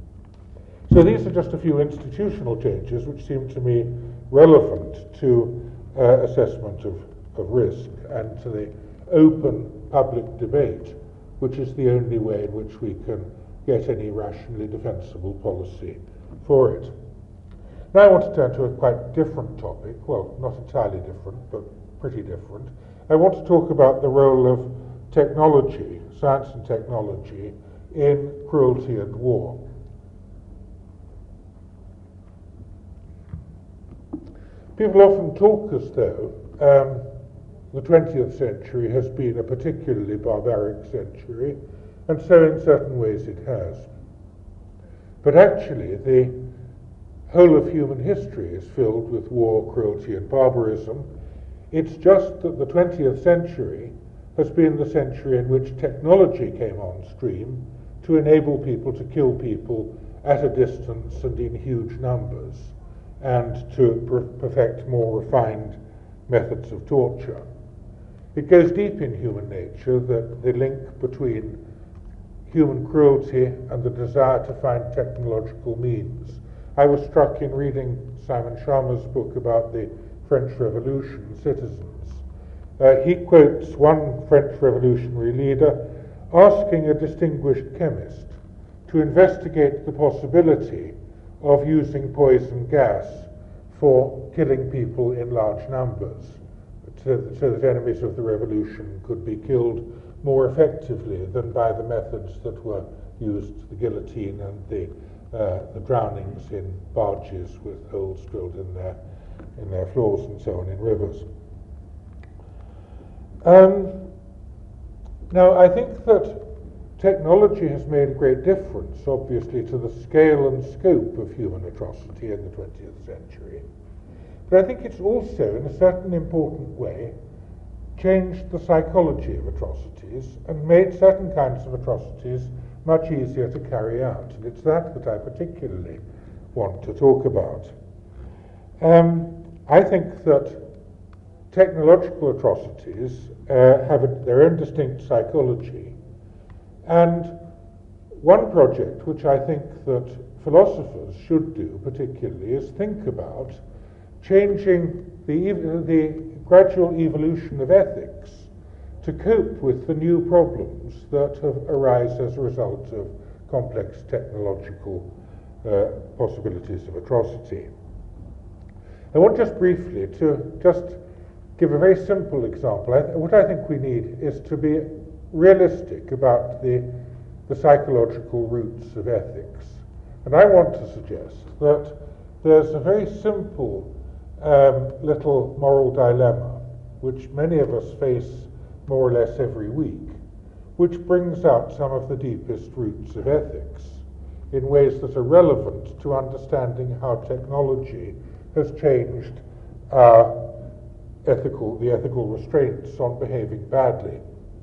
So these are just a few institutional changes which seem to me relevant to uh, assessment of, of risk and to the open public debate, which is the only way in which we can get any rationally defensible policy for it. Now I want to turn to a quite different topic, well, not entirely different, but pretty different. I want to talk about the role of technology, science and technology, in cruelty and war. People often talk as though um, the twentieth century has been a particularly barbaric century, and so in certain ways it has. But actually, the whole of human history is filled with war, cruelty, and barbarism. It's just that the twentieth century has been the century in which technology came on stream to enable people to kill people at a distance and in huge numbers, and to per- perfect more refined methods of torture. It goes deep in human nature that the link between human cruelty and the desire to find technological means. I was struck in reading Simon Schama's book about the French Revolution, Citizens. Uh, he quotes one French revolutionary leader asking a distinguished chemist to investigate the possibility of using poison gas for killing people in large numbers, so, so that enemies of the revolution could be killed more effectively than by the methods that were used, the guillotine and the, uh, the drownings in barges with holes drilled in their, in their floors and so on in rivers. Um, now, I think that technology has made a great difference, obviously, to the scale and scope of human atrocity in the twentieth century. But I think it's also, in a certain important way, changed the psychology of atrocities and made certain kinds of atrocities much easier to carry out. And it's that that I particularly want to talk about. Um, I think that technological atrocities uh, have a, their own distinct psychology. And one project which I think that philosophers should do particularly is think about changing the, the gradual evolution of ethics to cope with the new problems that have arise as a result of complex technological uh, possibilities of atrocity. I want just briefly to just give a very simple example. I th- what I think we need is to be realistic about the, the psychological roots of ethics. And I want to suggest that there's a very simple um, little moral dilemma which many of us face more or less every week, which brings out some of the deepest roots of ethics in ways that are relevant to understanding how technology has changed our ethical, the ethical restraints on behaving badly.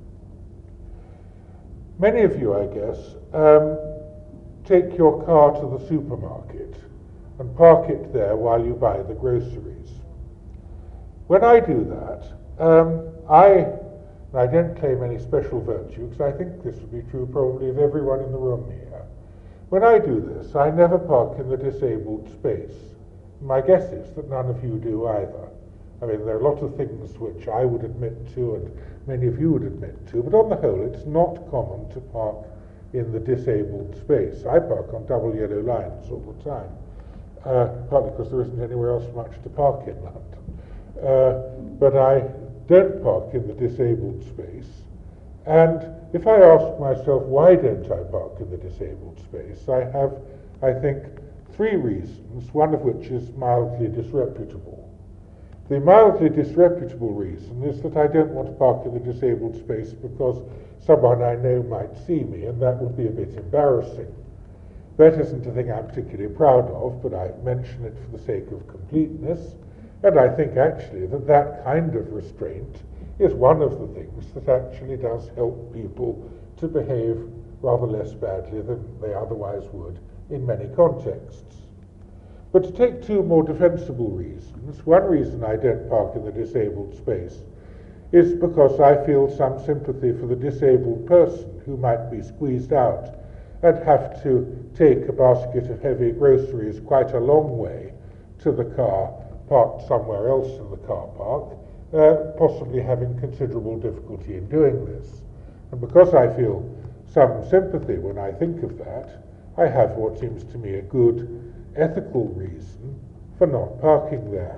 Many of you, I guess, um, take your car to the supermarket and park it there while you buy the groceries. When I do that, um, I, and I don't claim any special virtue, because I think this would be true probably of everyone in the room here. When I do this, I never park in the disabled space. My guess is that none of you do either. I mean, there are a lot of things which I would admit to and many of you would admit to, but on the whole, it's not common to park in the disabled space. I park on double yellow lines all the time, uh, partly because there isn't anywhere else much to park in London. Uh, but I don't park in the disabled space. And if I ask myself, why don't I park in the disabled space, I have, I think, three reasons, one of which is mildly disreputable. The mildly disreputable reason is that I don't want to park in the disabled space because someone I know might see me, and that would be a bit embarrassing. That isn't a thing I'm particularly proud of, but I mention it for the sake of completeness, and I think actually that that kind of restraint is one of the things that actually does help people to behave rather less badly than they otherwise would in many contexts. But to take two more defensible reasons, one reason I don't park in the disabled space is because I feel some sympathy for the disabled person who might be squeezed out and have to take a basket of heavy groceries quite a long way to the car, parked somewhere else in the car park, uh, possibly having considerable difficulty in doing this. And because I feel some sympathy when I think of that, I have what seems to me a good ethical reason for not parking there.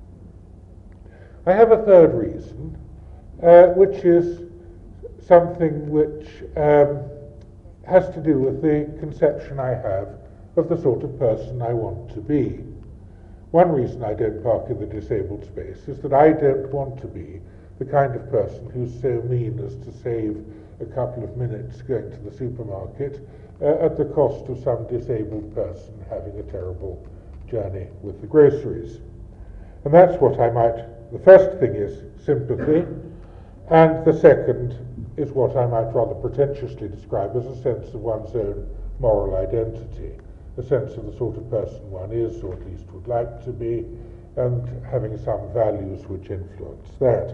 I have a third reason, uh, which is something which um, has to do with the conception I have of the sort of person I want to be. One reason I don't park in the disabled space is that I don't want to be the kind of person who's so mean as to save a couple of minutes going to the supermarket uh, at the cost of some disabled person having a terrible journey with the groceries. And that's what I might, the first thing is sympathy, and the second is what I might rather pretentiously describe as a sense of one's own moral identity, a sense of the sort of person one is, or at least would like to be, and having some values which influence that.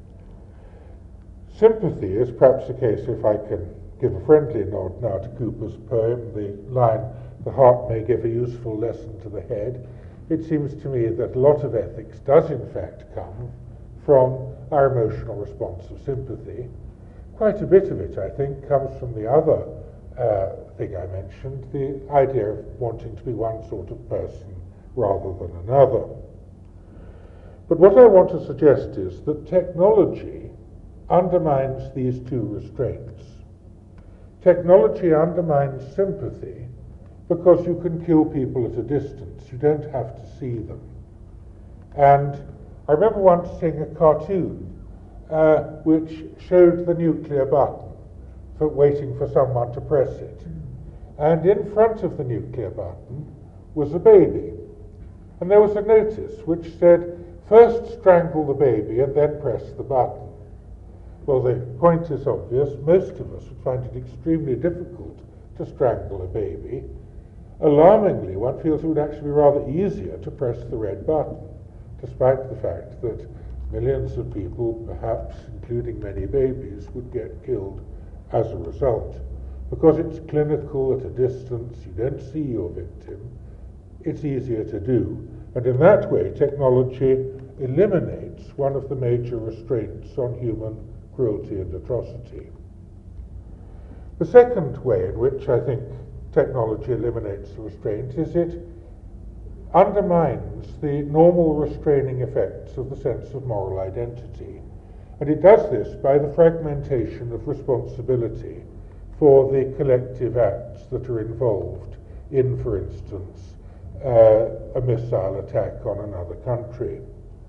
Sympathy is perhaps a case, if I can give a friendly nod now to Cooper's poem, the line, "The heart may give a useful lesson to the head." It seems to me that a lot of ethics does in fact come from our emotional response of sympathy. Quite a bit of it, I think, comes from the other uh, thing I mentioned, the idea of wanting to be one sort of person rather than another. But what I want to suggest is that technology undermines these two restraints. Technology undermines sympathy because you can kill people at a distance. You don't have to see them. And I remember once seeing a cartoon uh, which showed the nuclear button for waiting for someone to press it. And in front of the nuclear button was a baby. And there was a notice which said, first strangle the baby and then press the button. Well, the point is obvious. Most of us would find it extremely difficult to strangle a baby. Alarmingly, one feels it would actually be rather easier to press the red button, despite the fact that millions of people, perhaps including many babies, would get killed as a result. Because it's clinical at a distance, you don't see your victim, it's easier to do. And in that way, technology eliminates one of the major restraints on human cruelty and atrocity. The second way in which I think technology eliminates the restraint is it undermines the normal restraining effects of the sense of moral identity. And it does this by the fragmentation of responsibility for the collective acts that are involved in, for instance, uh, a missile attack on another country.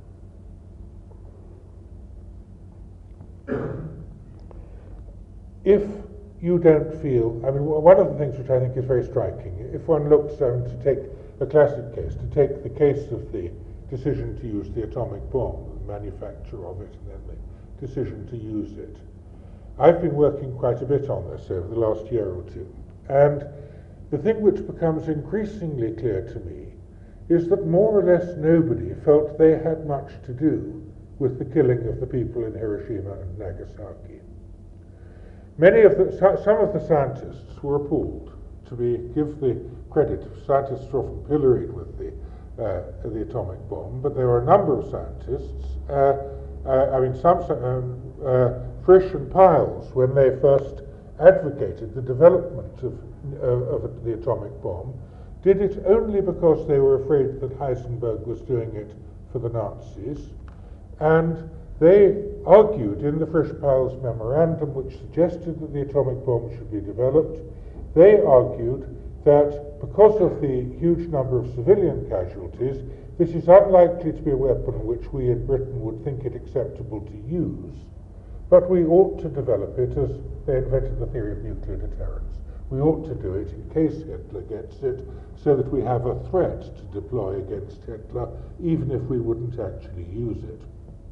If you don't feel, I mean, one of the things which I think is very striking, if one looks um, to take a classic case, to take the case of the decision to use the atomic bomb, manufacture of it and then the decision to use it. I've been working quite a bit on this over the last year or two, and the thing which becomes increasingly clear to me is that more or less nobody felt they had much to do with the killing of the people in Hiroshima and Nagasaki. Many of the, some of the scientists were appalled. To be, give the credit, scientists are often pilloried with the, uh, the atomic bomb, but there were a number of scientists, uh, uh, I mean some, um, uh, Frisch and Piles, when they first advocated the development of, uh, of the atomic bomb, did it only because they were afraid that Heisenberg was doing it for the Nazis, and they argued in the Frisch-Piles memorandum, which suggested that the atomic bomb should be developed, they argued that because of the huge number of civilian casualties, this is unlikely to be a weapon which we in Britain would think it acceptable to use, but we ought to develop it as they invented the theory of nuclear deterrence. We ought to do it in case Hitler gets it, so that we have a threat to deploy against Hitler, even if we wouldn't actually use it.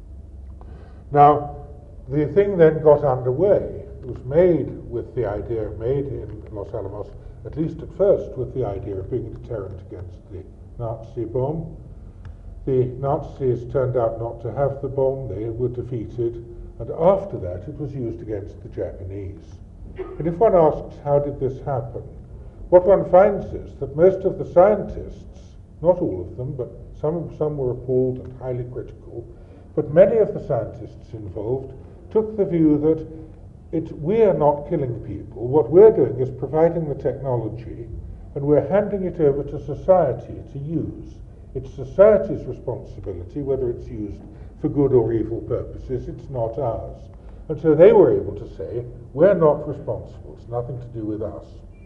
Now, the thing then got underway. It was made with the idea, made in Los Alamos, at least at first, with the idea of being a deterrent against the Nazi bomb. The Nazis turned out not to have the bomb, they were defeated, and after that it was used against the Japanese. And if one asks, how did this happen? What one finds is that most of the scientists, not all of them, but some, some were appalled and highly critical, but many of the scientists involved took the view that it, we are not killing people. What we're doing is providing the technology, and we're handing it over to society to use. It's society's responsibility, whether it's used for good or evil purposes. It's not ours. And so they were able to say, we're not responsible. It's nothing to do with us.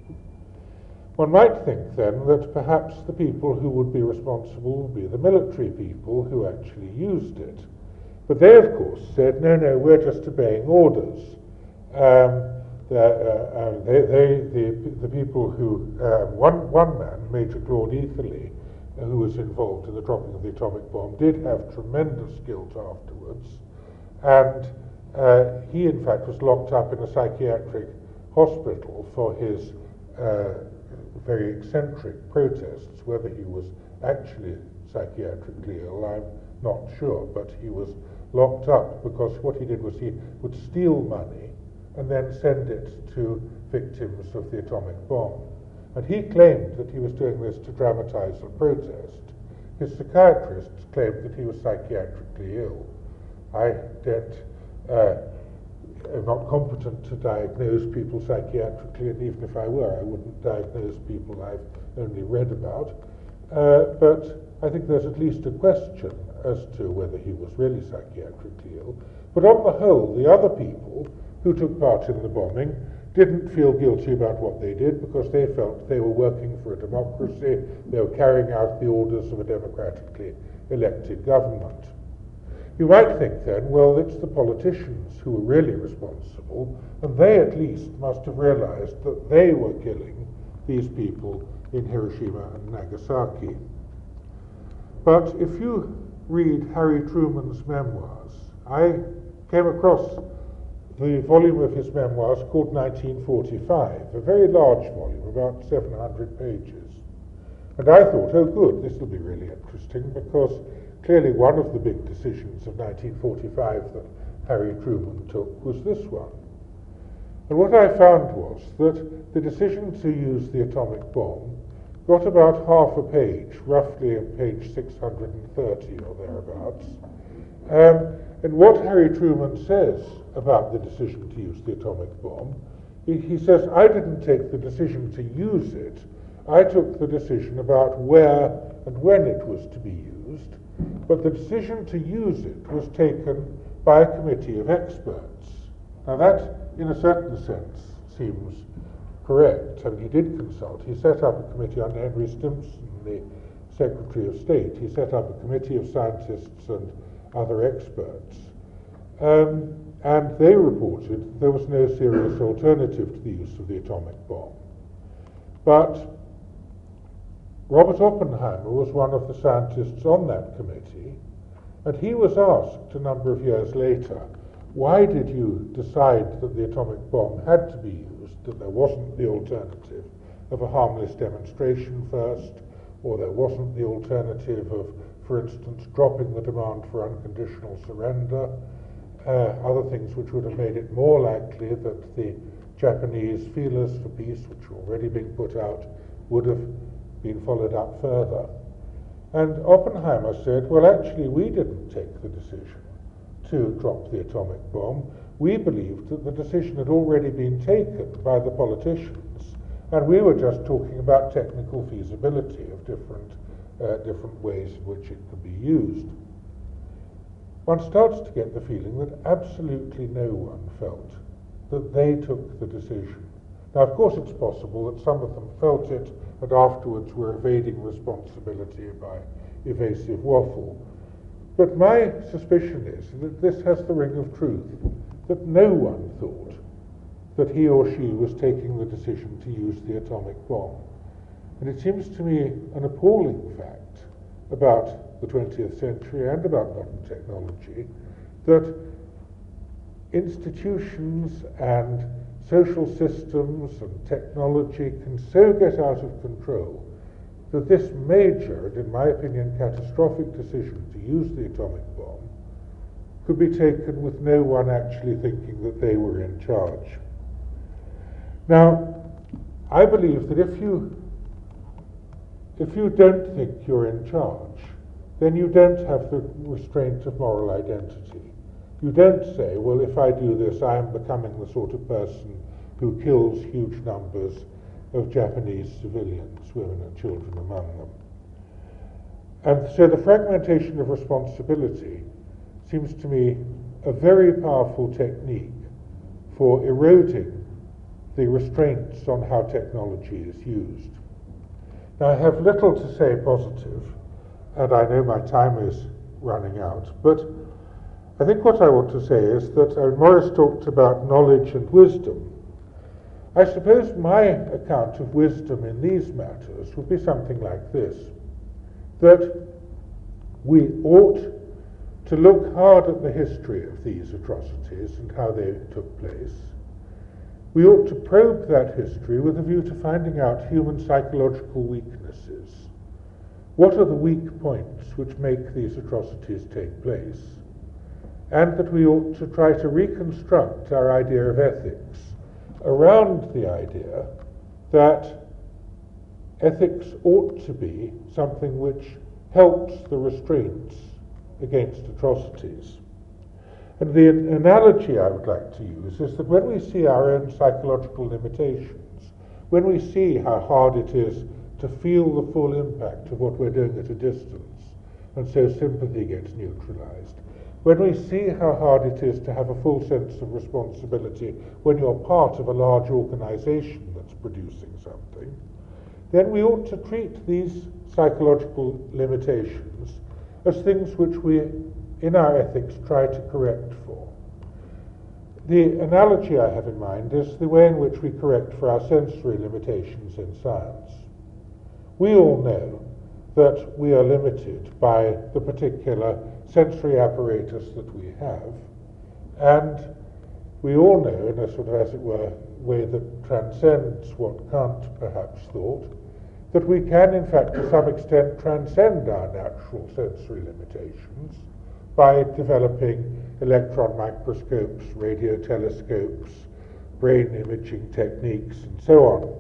One might think then that perhaps the people who would be responsible would be the military people who actually used it. But they, of course, said, no, no, we're just obeying orders. Um, the, uh, uh, they, they, the, the people who, uh, one, one man, Major Claude Etherley, uh, who was involved in the dropping of the atomic bomb, did have tremendous guilt afterwards. And uh, he, in fact, was locked up in a psychiatric hospital for his uh, very eccentric protests. Whether he was actually psychiatrically ill, I'm not sure, but he was locked up because what he did was he would steal money and then send it to victims of the atomic bomb. And he claimed that he was doing this to dramatize the protest. His psychiatrists claimed that he was psychiatrically ill. I don't, uh, am not competent to diagnose people psychiatrically, and even if I were, I wouldn't diagnose people I've only read about. Uh, but I think there's at least a question as to whether he was really psychiatrically ill. But on the whole, the other people who took part in the bombing didn't feel guilty about what they did because they felt they were working for a democracy, they were carrying out the orders of a democratically elected government. You might think then, well, it's the politicians who were really responsible, and they at least must have realized that they were killing these people in Hiroshima and Nagasaki. But if you read Harry Truman's memoirs, I came across the volume of his memoirs called nineteen forty-five, a very large volume, about seven hundred pages. And I thought, oh good, this will be really interesting, because clearly one of the big decisions of nineteen forty-five that Harry Truman took was this one. And what I found was that the decision to use the atomic bomb got about half a page, roughly at page six hundred thirty or thereabouts. Um, and what Harry Truman says about the decision to use the atomic bomb, he, he says, I didn't take the decision to use it, I took the decision about where and when it was to be used, but the decision to use it was taken by a committee of experts. Now that, in a certain sense, seems correct. I mean, he did consult. He set up a committee under Henry Stimson, the Secretary of State. He set up a committee of scientists and other experts. Um, and they reported there was no serious alternative to the use of the atomic bomb. But Robert Oppenheimer was one of the scientists on that committee, And he was asked a number of years later, why did you decide that the atomic bomb had to be used, that there wasn't the alternative of a harmless demonstration first, or there wasn't the alternative of, for instance, dropping the demand for unconditional surrender, uh, other things which would have made it more likely that the Japanese feelers for peace, which were already being put out, would have been followed up further. And Oppenheimer said, well, actually, we didn't take the decision to drop the atomic bomb. We believed that the decision had already been taken by the politicians, and we were just talking about technical feasibility of different, uh, different ways in which it could be used. One starts to get the feeling that absolutely no one felt that they took the decision. Now, of course, it's possible that some of them felt it and afterwards were evading responsibility by evasive waffle. But my suspicion is that this has the ring of truth, that no one thought that he or she was taking the decision to use the atomic bomb. And it seems to me an appalling fact about the twentieth century and about modern technology that institutions and social systems and technology can so get out of control that this major, and in my opinion catastrophic decision to use the atomic bomb could be taken with no one actually thinking that they were in charge. Now, I believe that if you if you don't think you're in charge, then you don't have the restraint of moral identity. You don't say, well, if I do this, I am becoming the sort of person who kills huge numbers of Japanese civilians, women and children among them. And so the fragmentation of responsibility seems to me a very powerful technique for eroding the restraints on how technology is used. Now, I have little to say positive, and I know my time is running out, but I think what I want to say is that uh, Morris talked about knowledge and wisdom. I suppose my account of wisdom in these matters would be something like this, that we ought to look hard at the history of these atrocities and how they took place. We ought to probe that history with a view to finding out human psychological weaknesses. What are the weak points which make these atrocities take place? And that we ought to try to reconstruct our idea of ethics around the idea that ethics ought to be something which helps the restraints against atrocities. And the analogy I would like to use is that when we see our own psychological limitations, when we see how hard it is to feel the full impact of what we're doing at a distance, and so sympathy gets neutralized, when we see how hard it is to have a full sense of responsibility when you're part of a large organization that's producing something, then we ought to treat these psychological limitations as things which we, in our ethics, try to correct for. The analogy I have in mind is the way in which we correct for our sensory limitations in science. We all know that we are limited by the particular sensory apparatus that we have, and we all know, in a sort of, as it were, way that transcends what Kant perhaps thought, that we can, in fact, to some extent transcend our natural sensory limitations by developing electron microscopes, radio telescopes, brain imaging techniques, and so on.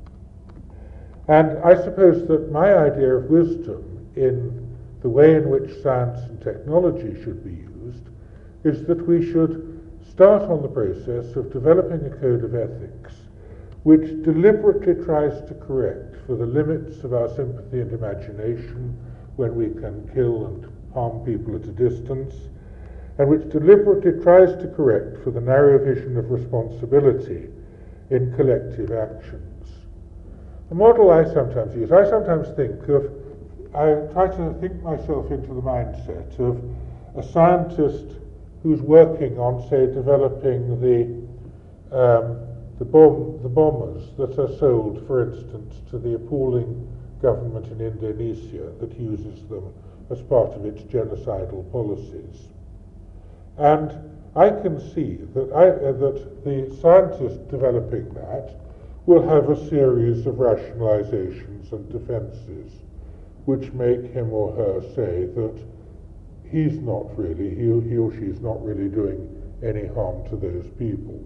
And I suppose that my idea of wisdom in the way in which science and technology should be used is that we should start on the process of developing a code of ethics which deliberately tries to correct for the limits of our sympathy and imagination when we can kill and harm people at a distance, and which deliberately tries to correct for the narrow vision of responsibility in collective actions. The model I sometimes use, I sometimes think of, I try to think myself into the mindset of a scientist who's working on, say, developing the um, the bomb the bombers that are sold, for instance, to the appalling government in Indonesia that uses them as part of its genocidal policies. And I can see that, I, uh, that the scientist developing that will have a series of rationalizations and defenses which make him or her say that he's not really, he, he or she is not really doing any harm to those people.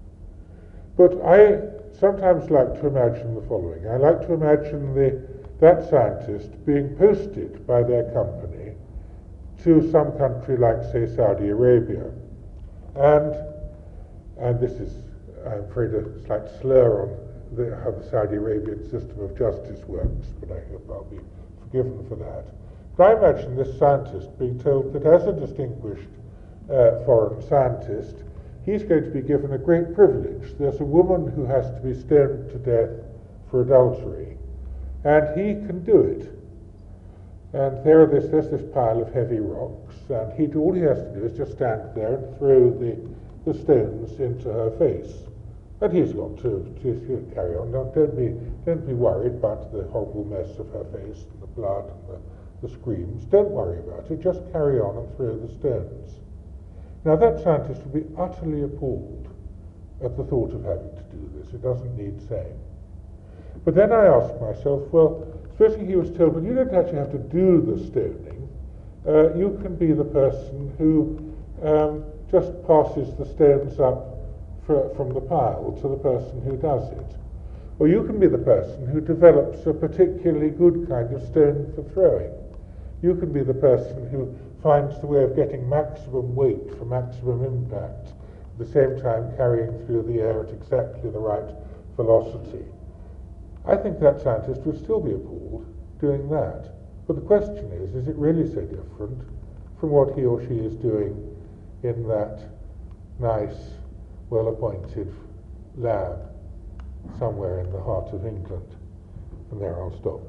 But I sometimes like to imagine the following. I like to imagine the, that scientist being posted by their company to some country like, say, Saudi Arabia. And, and this is, I'm afraid, a slight slur on the, how the Saudi Arabian system of justice works, but I hope I'll be forgiven for that. But I imagine this scientist being told that as a distinguished uh, foreign scientist, he's going to be given a great privilege. There's a woman who has to be stoned to death for adultery, and he can do it. And there this, there's this pile of heavy rocks, and he, all he has to do is just stand there and throw the, the stones into her face. And he's got to, to, to carry on. Don't, don't, be, don't be worried about the horrible mess of her face and the blood and the, the screams. Don't worry about it. Just carry on and throw the stones. Now that scientist would be utterly appalled at the thought of having to do this. It doesn't need saying. But then I ask myself, well, especially he was told, well, you don't actually have to do the stoning. Uh, you can be the person who um, just passes the stones up for, from the pile to the person who does it. Or you can be the person who develops a particularly good kind of stone for throwing. You can be the person who finds the way of getting maximum weight for maximum impact, at the same time carrying through the air at exactly the right velocity. I think that scientist would still be appalled doing that. But the question is, is it really so different from what he or she is doing in that nice, well-appointed lab somewhere in the heart of England? And there I'll stop.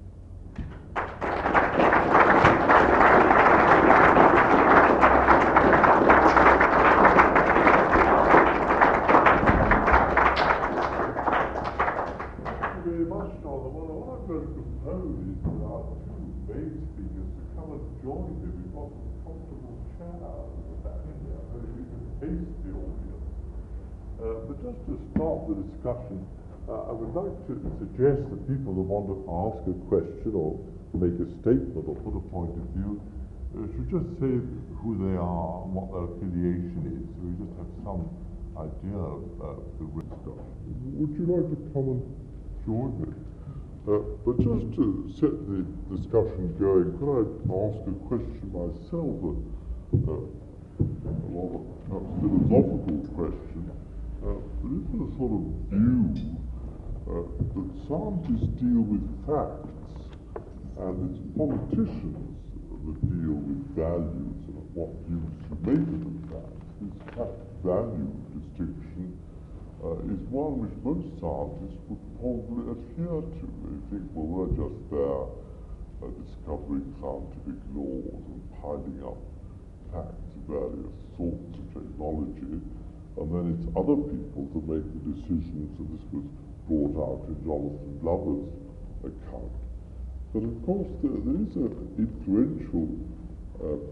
Very much, Jonathan. Well, what I'm going to propose is that our two main speakers to come and join me. We've got some comfortable chairs at the back here, so we can face the audience. Uh, but just to start the discussion, uh, I would like to suggest that people who want to ask a question or make a statement or put a point of view uh, should just say who they are and what their affiliation is, so we just have some idea of uh, the discussion. Would you like to come and join me? Uh, but just to set the discussion going, could I ask a question myself, a, uh, a rather perhaps philosophical question? Uh, there is a sort of view uh, that scientists deal with facts and it's politicians that deal with values and what use you make of the facts. This fact-value distinction Uh, is one which most scientists would probably adhere to. They think, well, we're just there uh, discovering scientific laws and piling up facts of various sorts of technology, and then it's other people to make the decisions, and this was brought out in Jonathan Glover's account. But of course, there, there is an influential uh,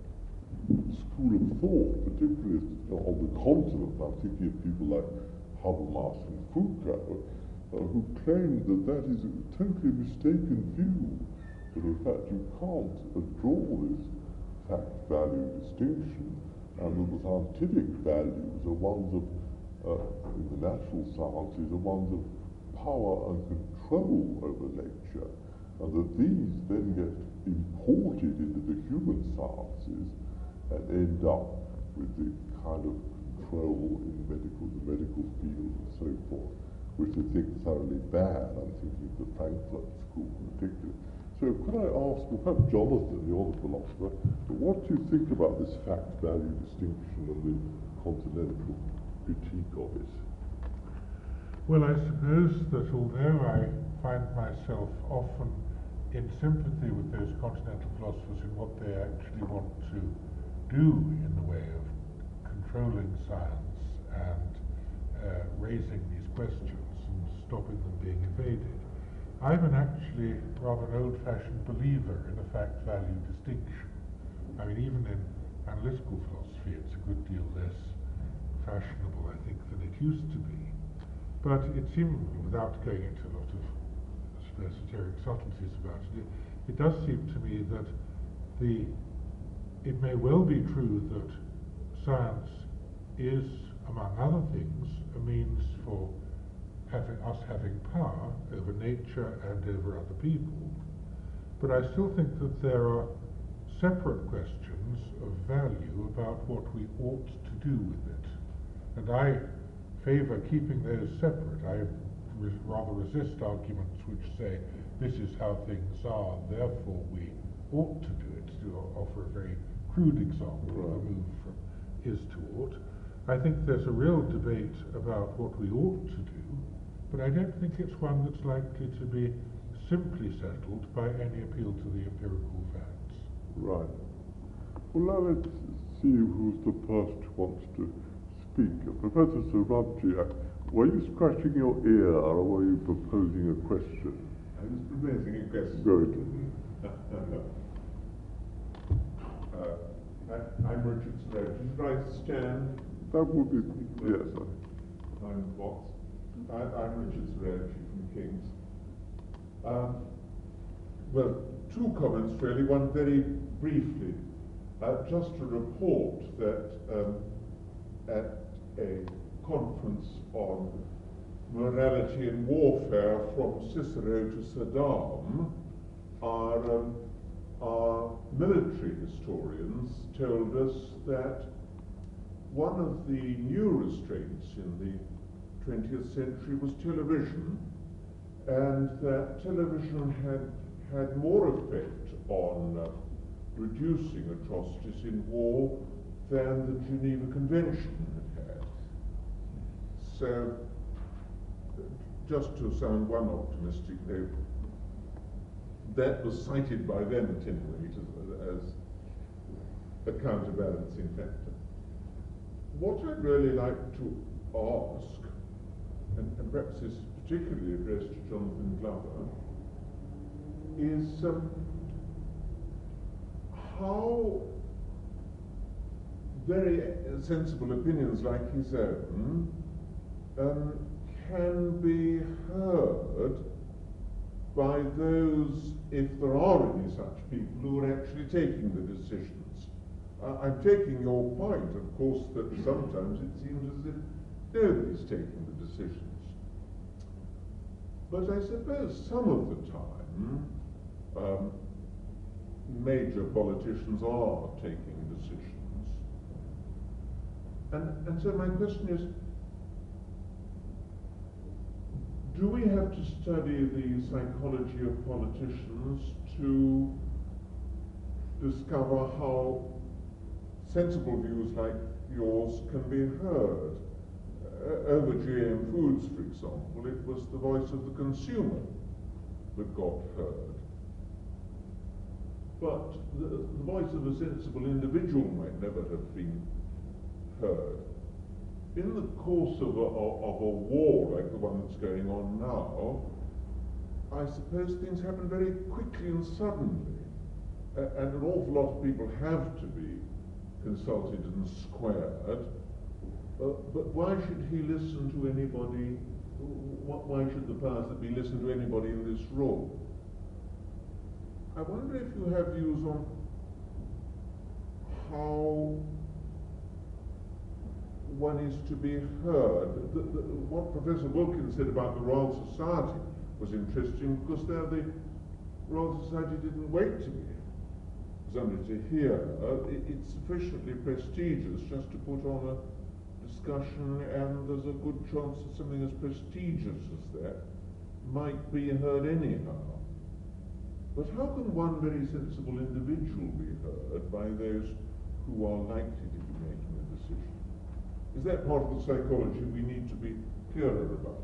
school of thought, particularly on the continent. I'm thinking of people like Habermas and Foucault, uh, who claim that that is a totally mistaken view, that in fact you can't uh, draw this fact-value distinction, and that the scientific values are ones of, uh, in the natural sciences, are ones of power and control over nature, and that these then get imported into the human sciences and end up with the kind of control in medical, the medical field and so forth, which I think thoroughly bad. I'm thinking of the Frankfurt School in particular. So could I ask, well, perhaps Jonathan, you're the philosopher, but what do you think about this fact-value distinction and the continental critique of it? Well, I suppose that although I find myself often in sympathy with those continental philosophers in what they actually want to do in the way of controlling science and uh, raising these questions and stopping them being evaded, I'm an actually rather an old-fashioned believer in a fact-value distinction. I mean, even in analytical philosophy, it's a good deal less fashionable, I think, than it used to be. But it seems, without going into a lot of esoteric subtleties about it, it, it does seem to me that the it may well be true that science is, among other things, a means for having us having power over nature and over other people. But I still think that there are separate questions of value about what we ought to do with it. And I favour keeping those separate. I re- rather resist arguments which say this is how things are, therefore we ought to do it, to offer a very crude example of a move from is to ought. I think there's a real debate about what we ought to do, but I don't think it's one that's likely to be simply settled by any appeal to the empirical facts. Right. Well, now let's see who's the first who wants to speak. Professor Sarabji, were you scratching your ear or were you proposing a question? I was proposing a question. Good. uh, I, I'm Richard Sledge. Is it right to stand? That would be, yes. I'm Vox. I, I'm Richard Sledge from King's. Um, well, two comments really, one very briefly. Uh, just to report that um, at a conference on morality and warfare from Cicero to Saddam, our, um, our military historians told us that one of the new restraints in the twentieth century was television, and that television had had more effect on uh, reducing atrocities in war than the Geneva Convention had had. So, just to sound one optimistic note, that was cited by them at any rate as, as a counterbalancing factor. What I'd really like to ask, and, and perhaps this is particularly addressed to Jonathan Glover, is um, how very sensible opinions like his own um, can be heard by those, if there are any such people, who are actually taking the decisions. Uh, I'm taking your point, of course, that sometimes it seems as if nobody's taking the decisions. But I suppose some of the time, um, major politicians are taking decisions. And, and so my question is, do we have to study the psychology of politicians to discover how sensible views like yours can be heard? Uh, over G M foods, for example, it was the voice of the consumer that got heard. But the, the voice of a sensible individual might never have been heard. In the course of a, of a war like the one that's going on now, I suppose things happen very quickly and suddenly. Uh, and an awful lot of people have to be consulted and squared. Uh, but why should he listen to anybody? Why should the powers that be listen to anybody in this room? I wonder if you have views on how one is to be heard. The, the, what Professor Wilkins said about the Royal Society was interesting, because there the Royal Society didn't wait to be somebody to hear. Uh, it, it's sufficiently prestigious just to put on a discussion, and there's a good chance that something as prestigious as that might be heard anyhow. But how can one very sensible individual be heard by those who are likely to be making a decision? Is that part of the psychology we need to be clearer about?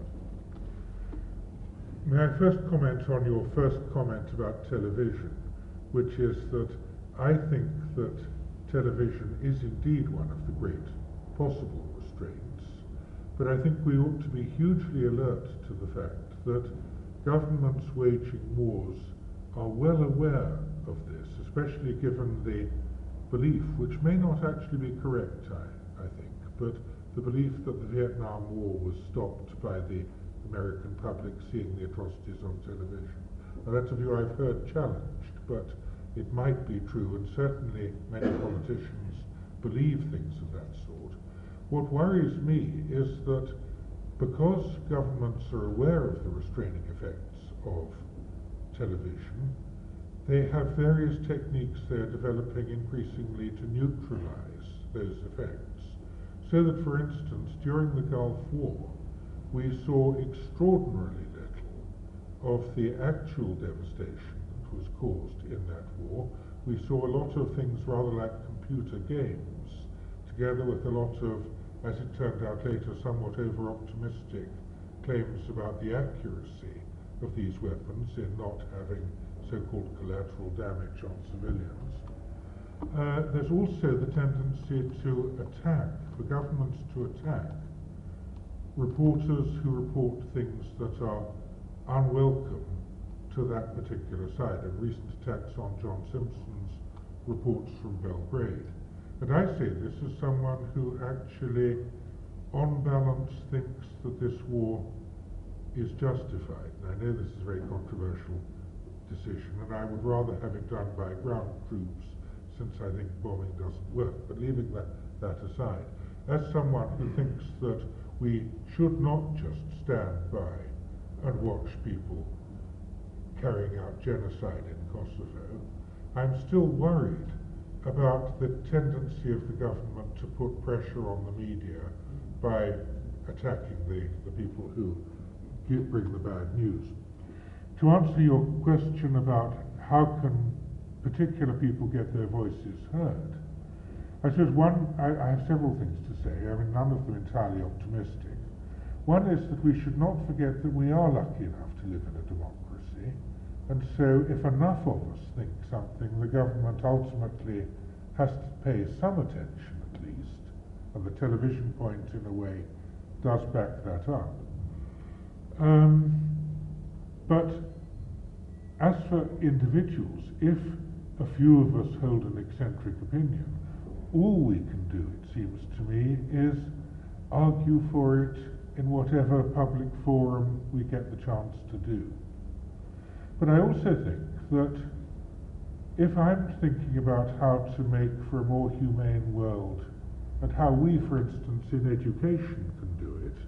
May I first comment on your first comment about television, which is that I think that television is indeed one of the great possible restraints, but I think we ought to be hugely alert to the fact that governments waging wars are well aware of this, especially given the belief, which may not actually be correct, I, I think, but the belief that the Vietnam War was stopped by the American public seeing the atrocities on television. Now, that's a view I've heard challenged, but it might be true, and certainly many politicians believe things of that sort. What worries me is that because governments are aware of the restraining effects of television, they have various techniques they're developing increasingly to neutralize those effects. So that, for instance, during the Gulf War, we saw extraordinarily little of the actual devastation that was caused in that war. We saw a lot of things rather like computer games, together with a lot of, as it turned out later, somewhat over-optimistic claims about the accuracy of these weapons in not having so-called collateral damage on civilians. Uh, there's also the tendency to attack, for governments to attack reporters who report things that are unwelcome to that particular side, and recent attacks on John Simpson's reports from Belgrade. And I say this as someone who actually, on balance, thinks that this war is justified. And I know this is a very controversial decision, and I would rather have it done by ground troops, since I think bombing doesn't work. But leaving that, that aside, as someone who thinks that we should not just stand by and watch people carrying out genocide in Kosovo, I'm still worried about the tendency of the government to put pressure on the media by attacking the, the people who give, bring the bad news. To answer your question about how can particular people get their voices heard, I suppose one, I, I have several things to say. I mean, none of them entirely optimistic. One is that we should not forget that we are lucky enough to live in a democracy, and so if enough of us think something, the government ultimately has to pay some attention at least, and the television point in a way does back that up. Um, but as for individuals, if a few of us hold an eccentric opinion, all we can do, it seems to me, is argue for it in whatever public forum we get the chance to do. But I also think that if I'm thinking about how to make for a more humane world, and how we, for instance, in education can do it,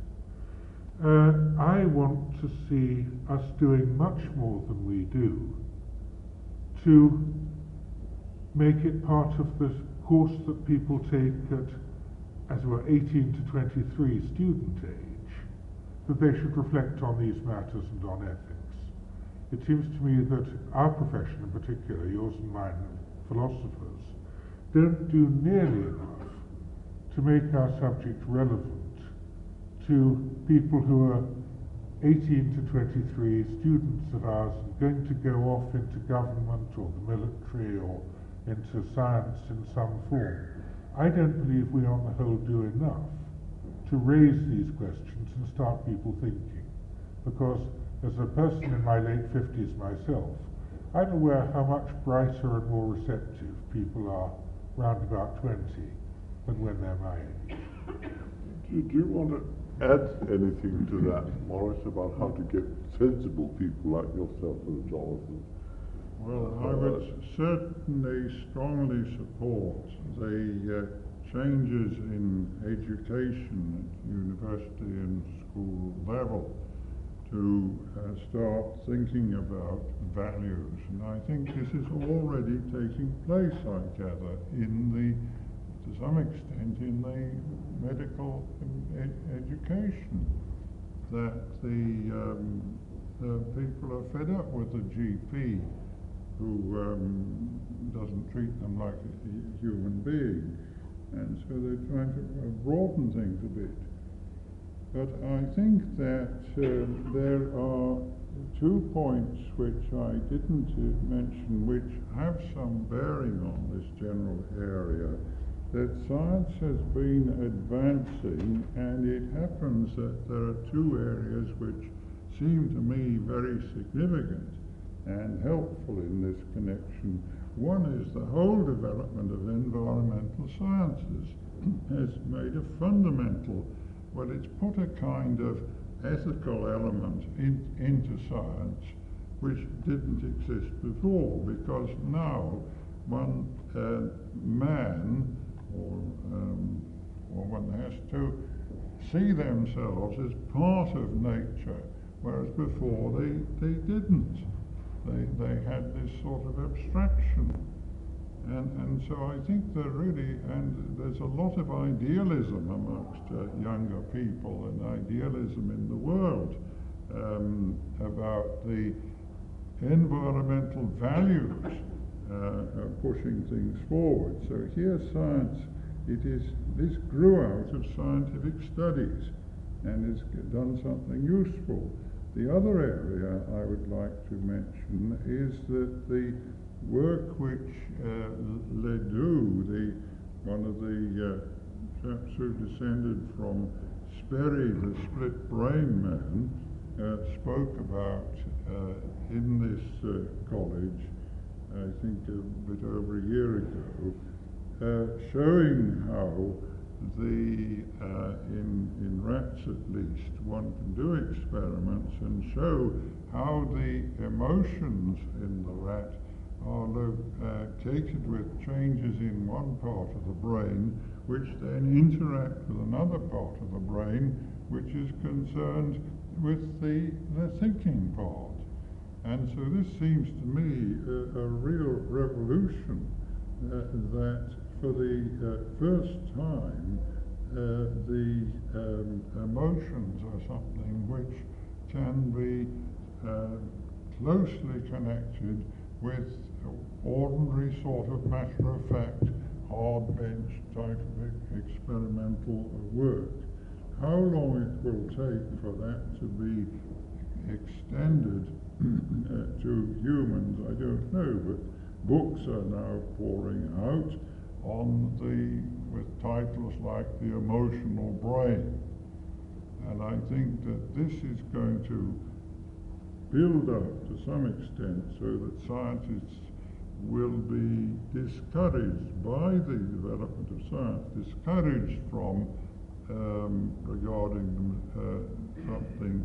uh, I want to see us doing much more than we do to make it part of the course that people take at, as it were, eighteen to twenty-three student age, that they should reflect on these matters and on ethics. It seems to me that our profession in particular, yours and mine, philosophers, don't do nearly enough to make our subject relevant to people who are eighteen to twenty-three, students of ours, and going to go off into government or the military or into science in some form. I don't believe we on the whole do enough to raise these questions and start people thinking, because as a person in my late fifties myself, I'm aware how much brighter and more receptive people are round about twenty than when they're my age. Do, do you want to add anything to that, Morris, about how to get sensible people like yourself and Jonathan? Well, I would certainly strongly support the uh, changes in education at university and school level to uh, start thinking about values. And I think this is already taking place, I gather, in the, to some extent, in the medical ed education, that the, um, the people are fed up with the G P who um, doesn't treat them like a human being, and so they're trying to broaden things a bit. But I think that uh, there are two points which I didn't uh, mention, which have some bearing on this general area, that science has been advancing, and it happens that there are two areas which seem to me very significant and helpful in this connection. One is the whole development of environmental sciences has made a fundamental, well, it's put a kind of ethical element in, into science which didn't exist before, because now one uh, man or, um, or one has to see themselves as part of nature, whereas before they, they didn't. They, they had this sort of abstraction. And, and so I think there really, and there's a lot of idealism amongst uh, younger people and idealism in the world um, about the environmental values uh, are pushing things forward. So here science, it is, this grew out of scientific studies and has done something useful. The other area I would like to mention is that the work which uh, Ledoux, the, one of the uh, chaps who descended from Sperry, the split brain man, uh, spoke about uh, in this uh, college, I think a bit over a year ago, uh, showing how the, uh, in, in rats at least, one can do experiments and show how the emotions in the rat are located with changes in one part of the brain which then interact with another part of the brain which is concerned with the, the thinking part. And so this seems to me a, a real revolution uh, that for the uh, first time uh, the um, emotions are something which can be uh, closely connected with ordinary sort of matter-of-fact, hard-bench type of experimental work. How long it will take for that to be extended uh, to humans, I don't know, but books are now pouring out on the, with titles like The Emotional Brain. And I think that this is going to build up to some extent so that scientists will be discouraged by the development of science, discouraged from um, regarding them uh, something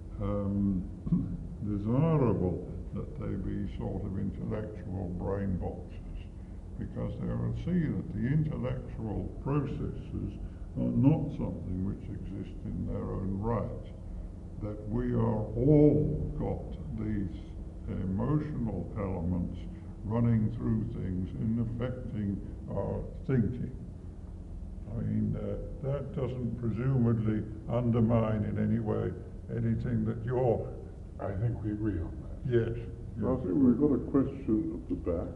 um, desirable, that they be sort of intellectual brain boxes, because they will see that the intellectual processes are not something which exist in their own right, that we are all got these emotional elements running through things and affecting our thinking. I mean, uh, that doesn't presumably undermine in any way anything that you're... I think we agree on that. Yes. I think we've got a question at the back.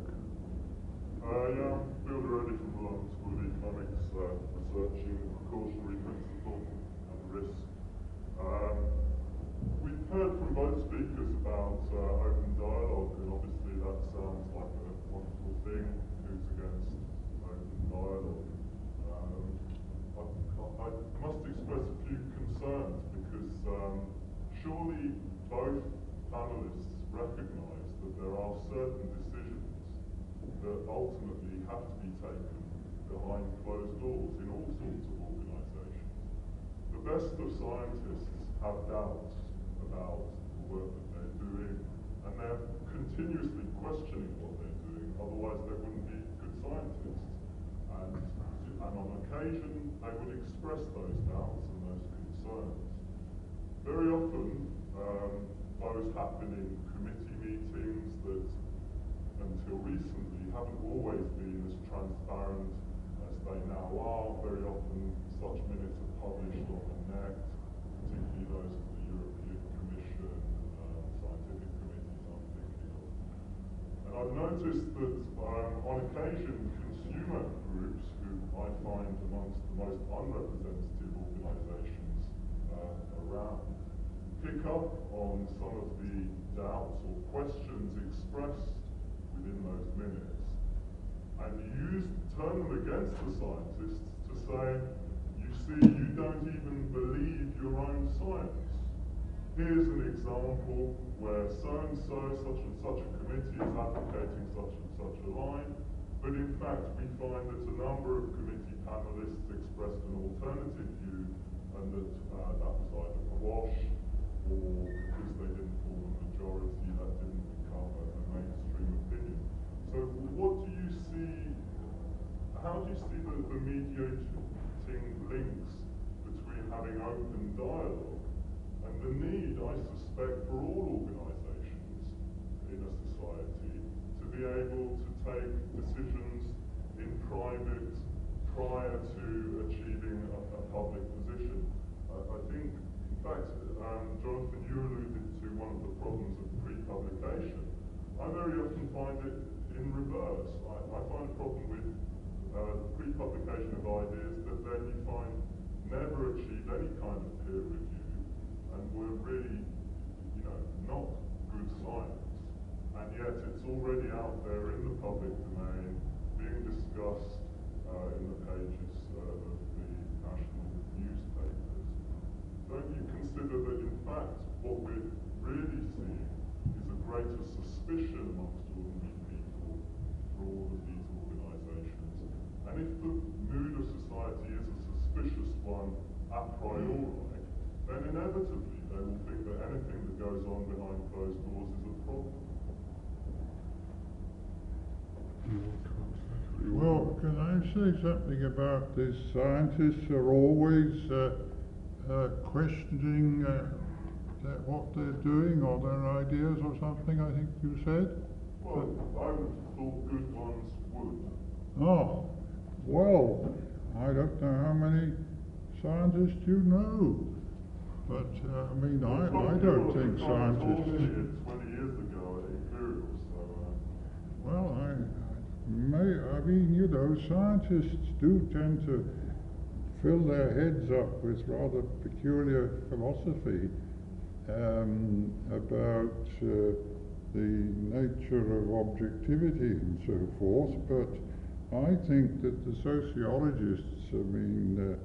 Uh, yeah, I'm Bill Reddy from the London School of Economics, uh, researching precautionary principle and risk. Um, we've heard from both speakers about uh, open dialogue, and obviously that sounds like a wonderful thing. Who's against open dialogue? Um, I, I must express a few concerns, because um, surely both panelists recognise that there are certain decisions that ultimately have to be taken behind closed doors in all sorts of organisations. The best of scientists have doubts about the work that they're doing, and they're continuously questioning what they're doing, otherwise they wouldn't be good scientists. And, and on occasion, they would express those doubts and those concerns. Very often, um, those happen in committee meetings that, until recently, haven't always been as transparent as they now are. Very often, such minutes are published on the net, particularly those of the European Commission, uh, scientific committees I'm thinking of. And I've noticed that um, on occasion, consumer groups, who I find amongst the most unrepresentative organisations uh, around, pick up on some of the doubts or questions expressed within those minutes, and use turn them against the scientists to say, you see, you don't even believe your own science. here's an example where so-and-so, such and such a committee is advocating such and such a line, but in fact we find that a number of committee panellists expressed an alternative view, and that uh, that was either quashed, or because they didn't form a majority, that didn't become a, a mainstream opinion. So what do you see, how do you see the, the mediating links between having open dialogue and the need, I suspect, for all organisations in a society to be able to take decisions in private prior to achieving a, a public position? Uh, I think, in fact, um, Jonathan, you alluded to one of the problems of pre-publication. I very often find it in reverse. I, I find a problem with uh, pre-publication of ideas that then you find never achieve any kind of peer review, and were really, you know, not good science, and yet it's already out there in the public domain, being discussed uh, in the pages uh, of the national newspapers. Don't you consider that, in fact, what we're really seeing is a greater suspicion amongst ordinary people for all of these organisations? And if the mood of society is a suspicious one a priori, then inevitably they will think that anything that goes on behind closed doors is a problem. Well, can I say something about this? Scientists are always uh, uh, questioning uh, that what they're doing or their ideas or something, I think you said? Well, I would have thought good ones would. Oh, well, I don't know how many scientists you know, but uh, I mean, I, I don't think scientists... twenty years ago at Imperial, so... Uh, well, I, I may, I mean, you know, scientists do tend to fill their heads up with rather peculiar philosophy um, about uh, the nature of objectivity and so forth, but I think that the sociologists, I mean, uh,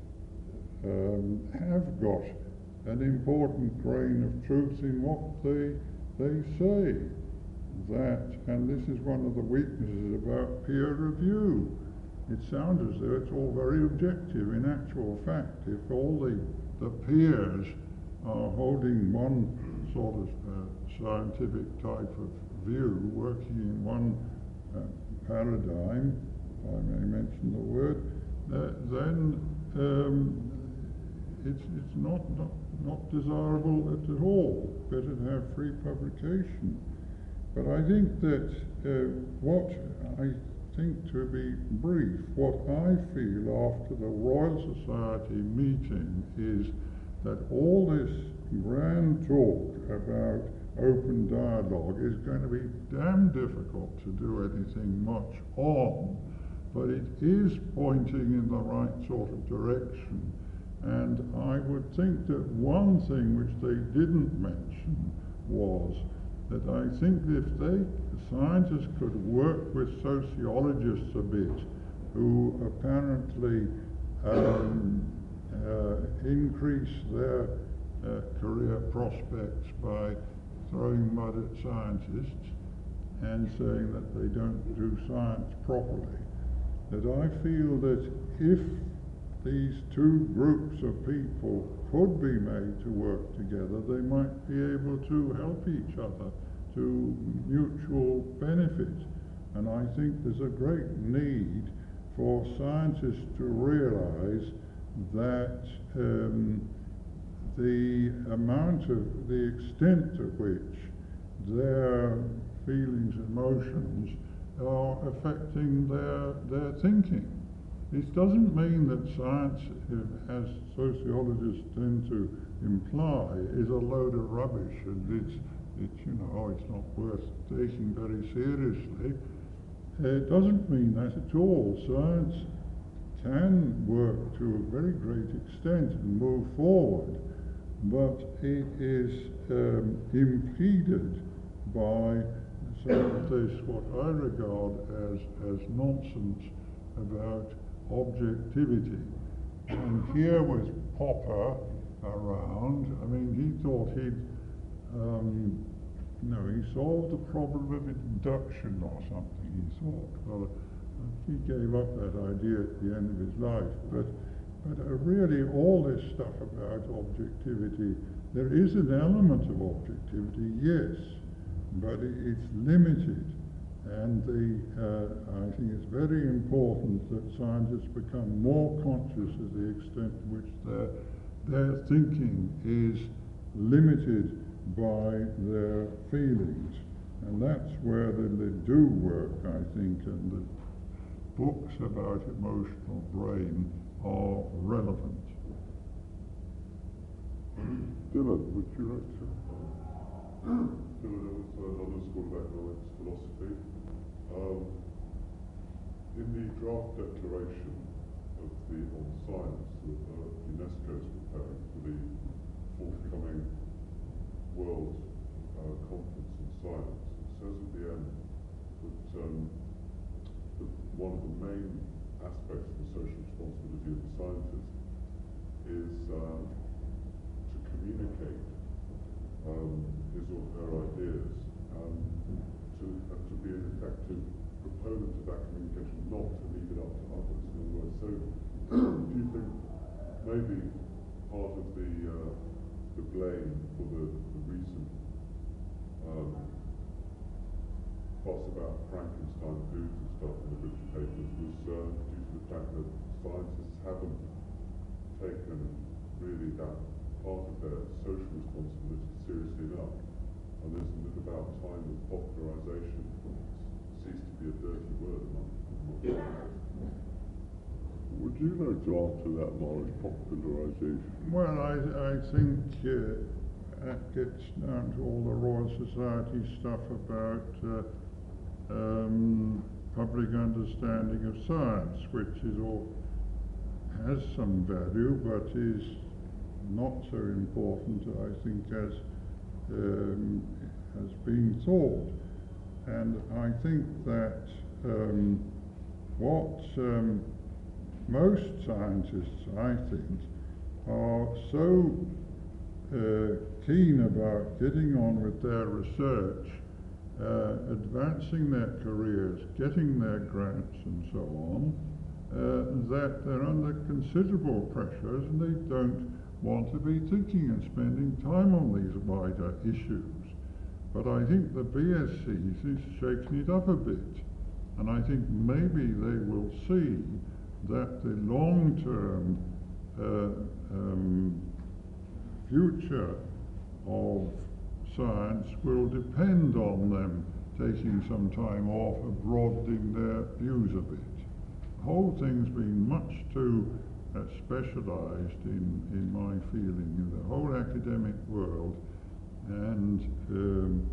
um, have got an important grain of truth in what they they say. That, and this is one of the weaknesses about peer review. It sounds as though it's all very objective. In actual fact, if all the, the peers are holding one sort of uh, scientific type of view, working in one uh, paradigm, if I may mention the word, uh, then um, it's, it's not, not, not desirable at all. Better to have free publication. But I think that uh, what I think, to be brief, what I feel after the Royal Society meeting is that all this grand talk about open dialogue is going to be damn difficult to do anything much on, but it is pointing in the right sort of direction. And I would think that one thing which they didn't mention was that I think if they, scientists could work with sociologists a bit, who apparently um, uh, increase their uh, career prospects by throwing mud at scientists and saying that they don't do science properly, that I feel that if these two groups of people could be made to work together, they might be able to help each other to mutual benefit. And I think there's a great need for scientists to realize that um, the amount of, the extent to which their feelings and emotions are affecting their, their thinking. This doesn't mean that science, as sociologists tend to imply, is a load of rubbish and it's, it's you know, it's not worth taking very seriously. It doesn't mean that at all. Science can work to a very great extent and move forward, but it is um, impeded by some of this, what I regard as, as nonsense about objectivity. And here with Popper, around. I mean, he thought he'd, um, no, he solved the problem of induction or something, he thought. Well, he gave up that idea at the end of his life. But, but uh, really, all this stuff about objectivity, there is an element of objectivity, yes, but it, it's limited. And the, uh, I think it's very important that scientists become more conscious of the extent to which their, their thinking is limited by their feelings. And that's where the Ledoux work, I think, and the books about emotional brain are relevant. Dylan, would you like to? Dylan was another school of economics philosophy. Um, in the draft declaration of the on science that uh, UNESCO is preparing for the forthcoming World uh, Conference on Science, it says at the end that, um, that one of the main aspects of the social responsibility of the scientist is uh, to communicate um, his or her ideas, um, to, uh, to be an effective proponent of that communication, not to leave it up to others. In other words, so do you think maybe part of the uh, the blame for the, the recent um, fuss about Frankenstein foods and stuff in the British papers was uh, due to the fact that scientists haven't taken really that part of their social responsibility seriously enough? And isn't it about time that popularisation ceased to be a dirty word among scientists? Would you like to answer that, Morris, popularisation? Well, I, I think uh, that gets down to all the Royal Society stuff about uh, um, public understanding of science, which is all has some value, but is not so important, I think, as um, has been thought. And I think that um, what um, most scientists, I think, are so uh, keen about getting on with their research, uh, advancing their careers, getting their grants and so on, uh, that they're under considerable pressures and they don't want to be thinking and spending time on these wider issues. But I think the B S Cs is shaking it up a bit, and I think maybe they will see that the long-term uh, um, future of science will depend on them taking some time off and broadening their views a bit. The whole thing's been much too uh, specialised in, in my feeling, in the whole academic world, and um,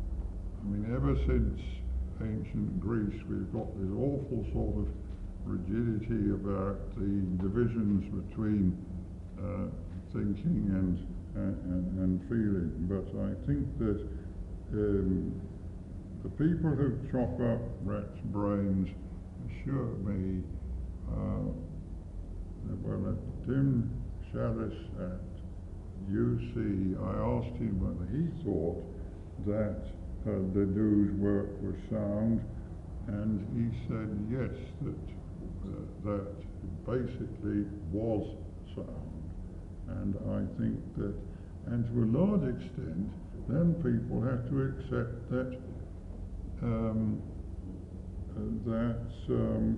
I mean, ever since ancient Greece, we've got this awful sort of rigidity about the divisions between uh, thinking and, and, and feeling. But I think that um, the people who chop up rats' brains assure me, uh, well, at Tim Challis at U C, I asked him whether he thought that uh, Ledoux's work was sound, and he said yes, that uh, that basically was sound. And I think that, and to a large extent, then people have to accept that um, uh, that um,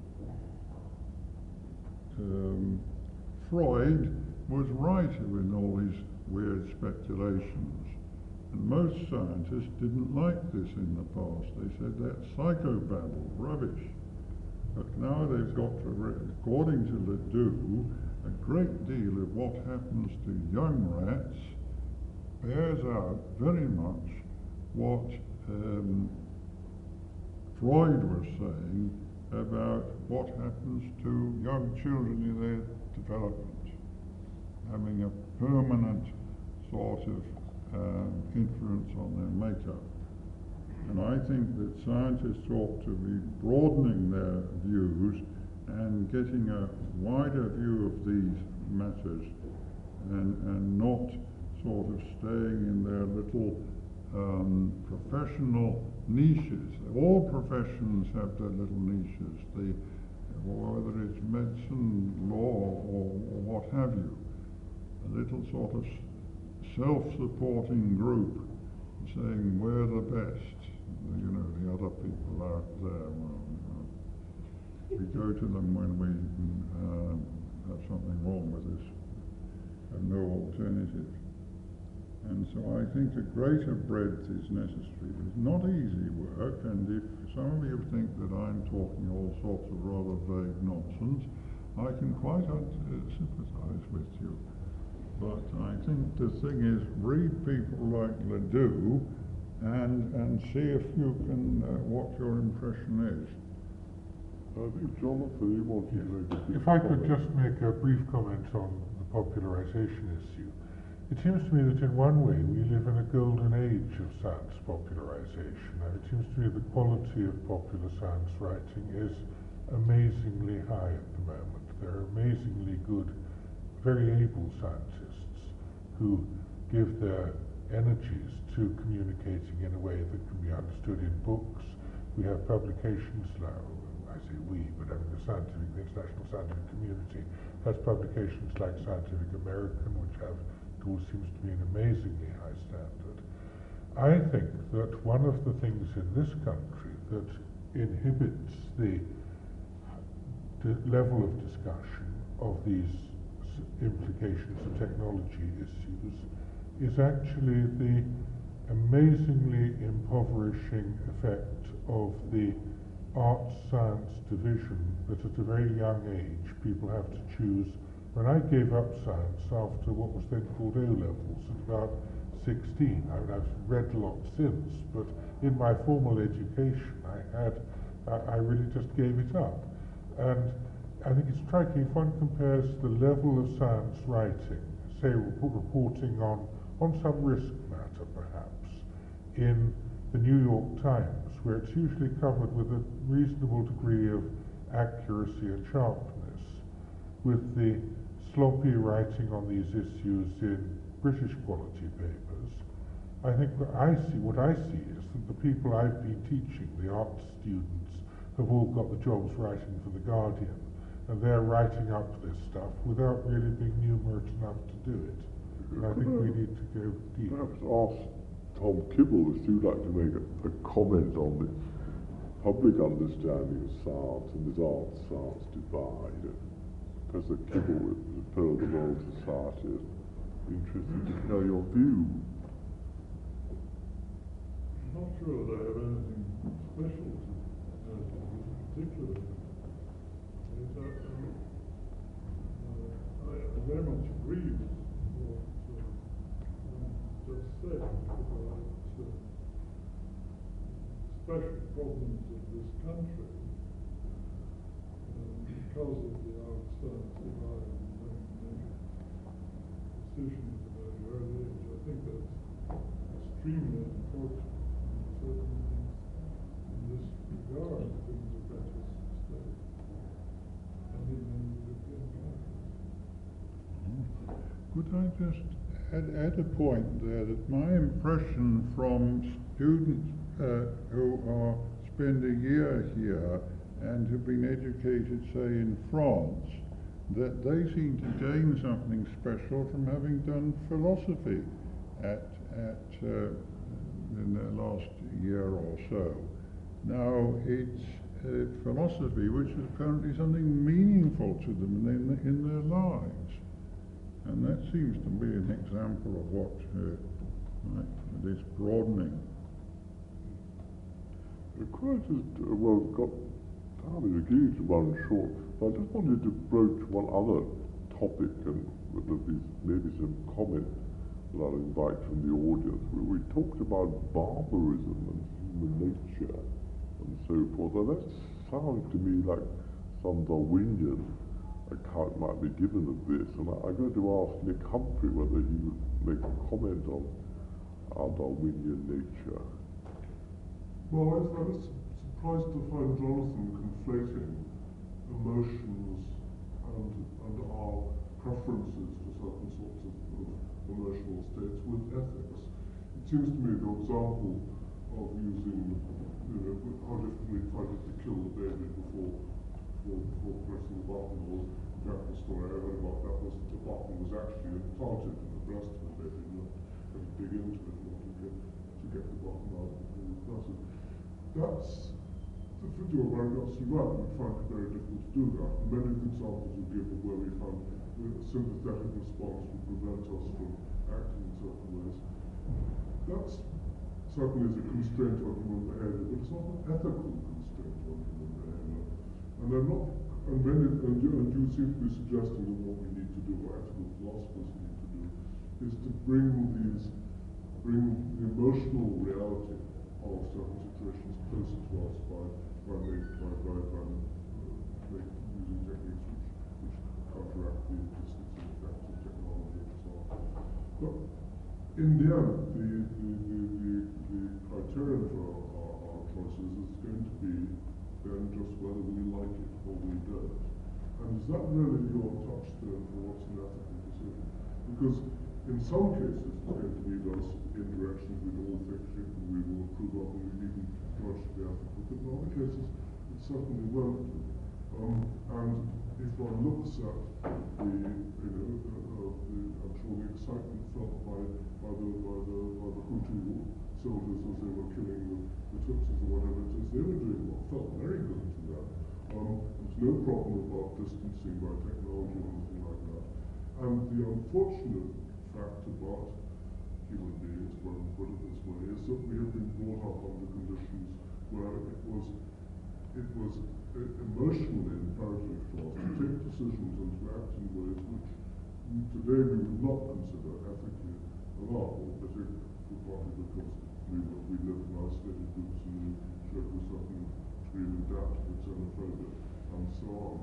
um, Freud was right in all his weird speculations. And most scientists didn't like this in the past. They said that's psychobabble, rubbish. But now they've got to, according to Ledoux, a great deal of what happens to young rats bears out very much what um, Freud was saying about what happens to young children in their development, having a permanent sort of uh, influence on their makeup. And I think that scientists ought to be broadening their views and getting a wider view of these matters and, and not sort of staying in their little um, professional niches. All professions have their little niches, the, whether it's medicine, law, or, or what have you. A little sort of self-supporting group saying we're the best. You know, the other people out there, well, you know, we go to them when we uh, have something wrong with us, have no alternative. And so I think a greater breadth is necessary. It's not easy work, and if some of you think that I'm talking all sorts of rather vague nonsense, I can quite uh, sympathize with you. But I think the thing is, read people like Ledoux and, and see if you can, uh, what your impression is. I think Jonathan, you wanted to make a brief If I could comment. just make a brief comment on the popularization issue. It seems to me that in one way we live in a golden age of science popularization. Now, it seems to me the quality of popular science writing is amazingly high at the moment. There are amazingly good, very able scientists who give their energies to communicating in a way that can be understood in books. We have publications now, I say we, but I mean the scientific, the international scientific community has publications like Scientific American, which have, it all seems to be an amazingly high standard. I think that one of the things in this country that inhibits the, the level of discussion of these implications of technology issues is actually the amazingly impoverishing effect of the arts science division, that at a very young age people have to choose. When I gave up science after what was then called O-levels at about sixteen, I mean I've read a lot since, but in my formal education I had, I, I really just gave it up. And I think it's striking if one compares the level of science writing, say reporting on, on some risk matter perhaps, in the New York Times, where it's usually covered with a reasonable degree of accuracy and sharpness, with the sloppy writing on these issues in British quality papers. I think what I see, what I see is that the people I've been teaching, the arts students, have all got the jobs writing for The Guardian, and they're writing up this stuff without really being numerate enough to do it. And I think we need to go deep. Perhaps ask Tom Kibble if you'd like to make a, a comment on the public understanding of science and this art-science divide. Professor Kibble, with the Pearl of the World Society, is interested to know your view. I'm not sure that I have anything special to add to this particular. Yes, I, uh, I, I very much agree with what uh, just said about uh, special problems of this country um, because of the outside divide and making decisions at a very early age. I think that's extremely important. Certainly in this regard, things are better stayed. And in many European countries. Could I just add, add a point there, that my impression from students uh, who are spend a year here and have been educated, say, in France, that they seem to gain something special from having done philosophy at, at uh, in their last year or so. Now, it's uh, philosophy which is apparently something meaningful to them in, in their lives. And that seems to be an example of what uh, right, this broadening. The quite just, uh, well, got time is beginning to run short, but I just wanted to broach one other topic, and there'll be maybe some comment that I'll invite from the audience. We, we talked about barbarism and human nature and so forth. Now that sounds to me like some Darwinian account might be given of this, and I, I'm going to ask Nick Humphrey whether he would make a comment on our Darwinian nature. Well, I was, I was surprised to find Jonathan conflating emotions and, and our preferences for certain sorts of, of emotional states with ethics. It seems to me the example of using, you know, how different we find it to kill the baby before, before, before pressing the button, or in fact the story I heard about that was that the button was actually implanted in the breast of the baby, and you had to dig into it in order to get, to get the button out before you press it. That's, you're very absolutely right, we find it very difficult to do that. And many of the examples we give of where we found a sympathetic response would prevent us from acting in certain ways. That's certainly is a constraint on human behavior, but it's not an ethical constraint on human behavior. And I'm not, and many, and you, and you seem to be suggesting that what we need to do, what ethical philosophers need to do, is to bring these, bring the emotional reality of certain situations closer to us by, by, make, by, by, by uh, make, using techniques which, which counteract the distancing effects of technology and so on. But in the end, the, the, the, the, the criterion for our, our choices is going to be then just whether we like it or we don't. And is that really your touchstone for what's an ethical decision? Because in some cases it's going to lead us in directions we all think we will approve of and we even judge to be ethical, but in other cases it certainly won't do. Um, and if one looks at the, you know, uh, uh, the, I'm sure the excitement felt by, by the by the by the Hutu soldiers as they were killing the, the Tutsis or whatever it is, they were doing what felt very good to them. Um, there's no problem about distancing by technology or anything like that. And the unfortunate fact about human beings, when we put it this way, is that we have been brought up under conditions where it was it was emotionally imperative for us to take decisions and to act in ways which today we would not consider ethically allowable, particularly partly because we, were, we lived in isolated groups and we showed a certain degree of adaptive xenophobia and so on.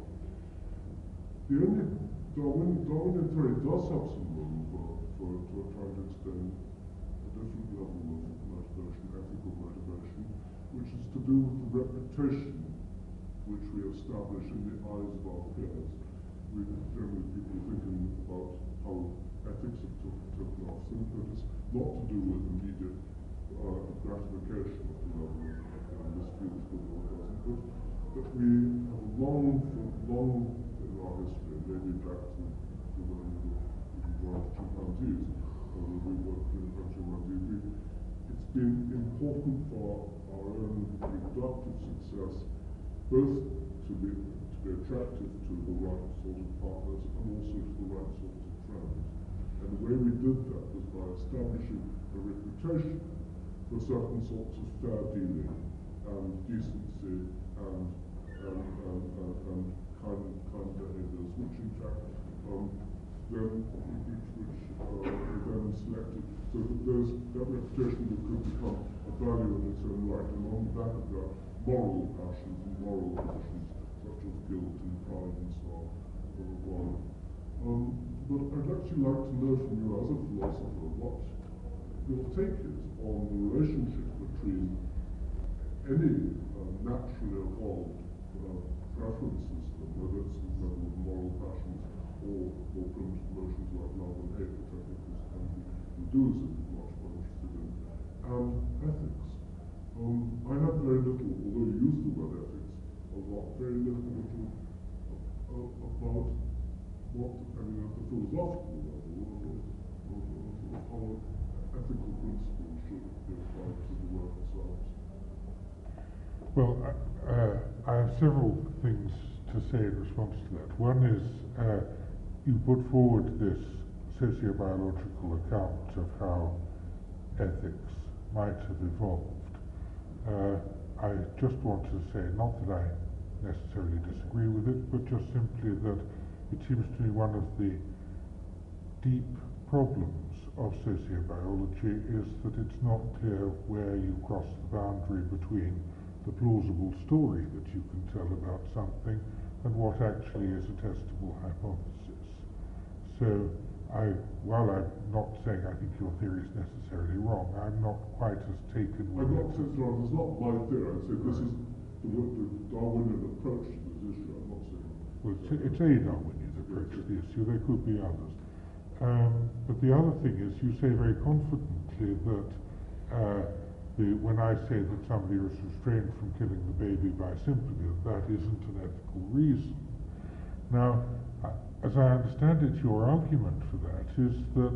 The only Darwin, Darwinian theory does have some room for, for, for trying to extend a different level of motivation, ethical motivation, which is to do with the reputation which we establish in the eyes of our peers. We generally people thinking about how ethics have taken off, so that it's not to do with immediate uh, gratification of the level of uh, this feels good or doesn't, but that we have long, long in our history, maybe back to the when we were chimpanzees, or we worked in chimpanzees, it's been important for our own reproductive success both to be, to be attractive to the right sort of partners and also to the right sorts of friends. And the way we did that was by establishing a reputation for certain sorts of fair dealing and decency and, and, and, and, and kind, kind behaviors, which in fact um, then, which, which uh, then selected, so that those, that reputation could become a value in its own right, and on the back of that, moral passions and moral passions, such as guilt and pride and so on, were on. Um, but I'd actually like to know from you as a philosopher what your take is on the relationship between any uh, naturally evolved uh, preference system, whether it's the level of moral passions or more primitive emotions like love and hate, which I think is something Hinduism is much more interested in, and ethics. Um, I have very little, although you use the word ethics a lot, very little, little uh, about what, I mean, at the philosophical level, of, of, of how ethical principles should be applied to the work itself. Well, uh, I have several things to say in response to that. One is uh, you put forward this sociobiological account of how ethics might have evolved. Uh, I just want to say, not that I necessarily disagree with it, but just simply that it seems to me one of the deep problems of sociobiology is that it's not clear where you cross the boundary between the plausible story that you can tell about something and what actually is a testable hypothesis. So I, while I'm not saying I think your theory is necessarily wrong, I'm not quite as taken with I'm it. not saying it's not my theory, I'd say this is the, the Darwinian approach to this issue, I'm not saying. Well, it's, it's a Darwinian Kingsley's approach to the issue. There could be others. Um, but the other thing is, you say very confidently that uh, the, when I say that somebody is restrained from killing the baby by sympathy, that isn't an ethical reason. Now, as I understand it, your argument for that is that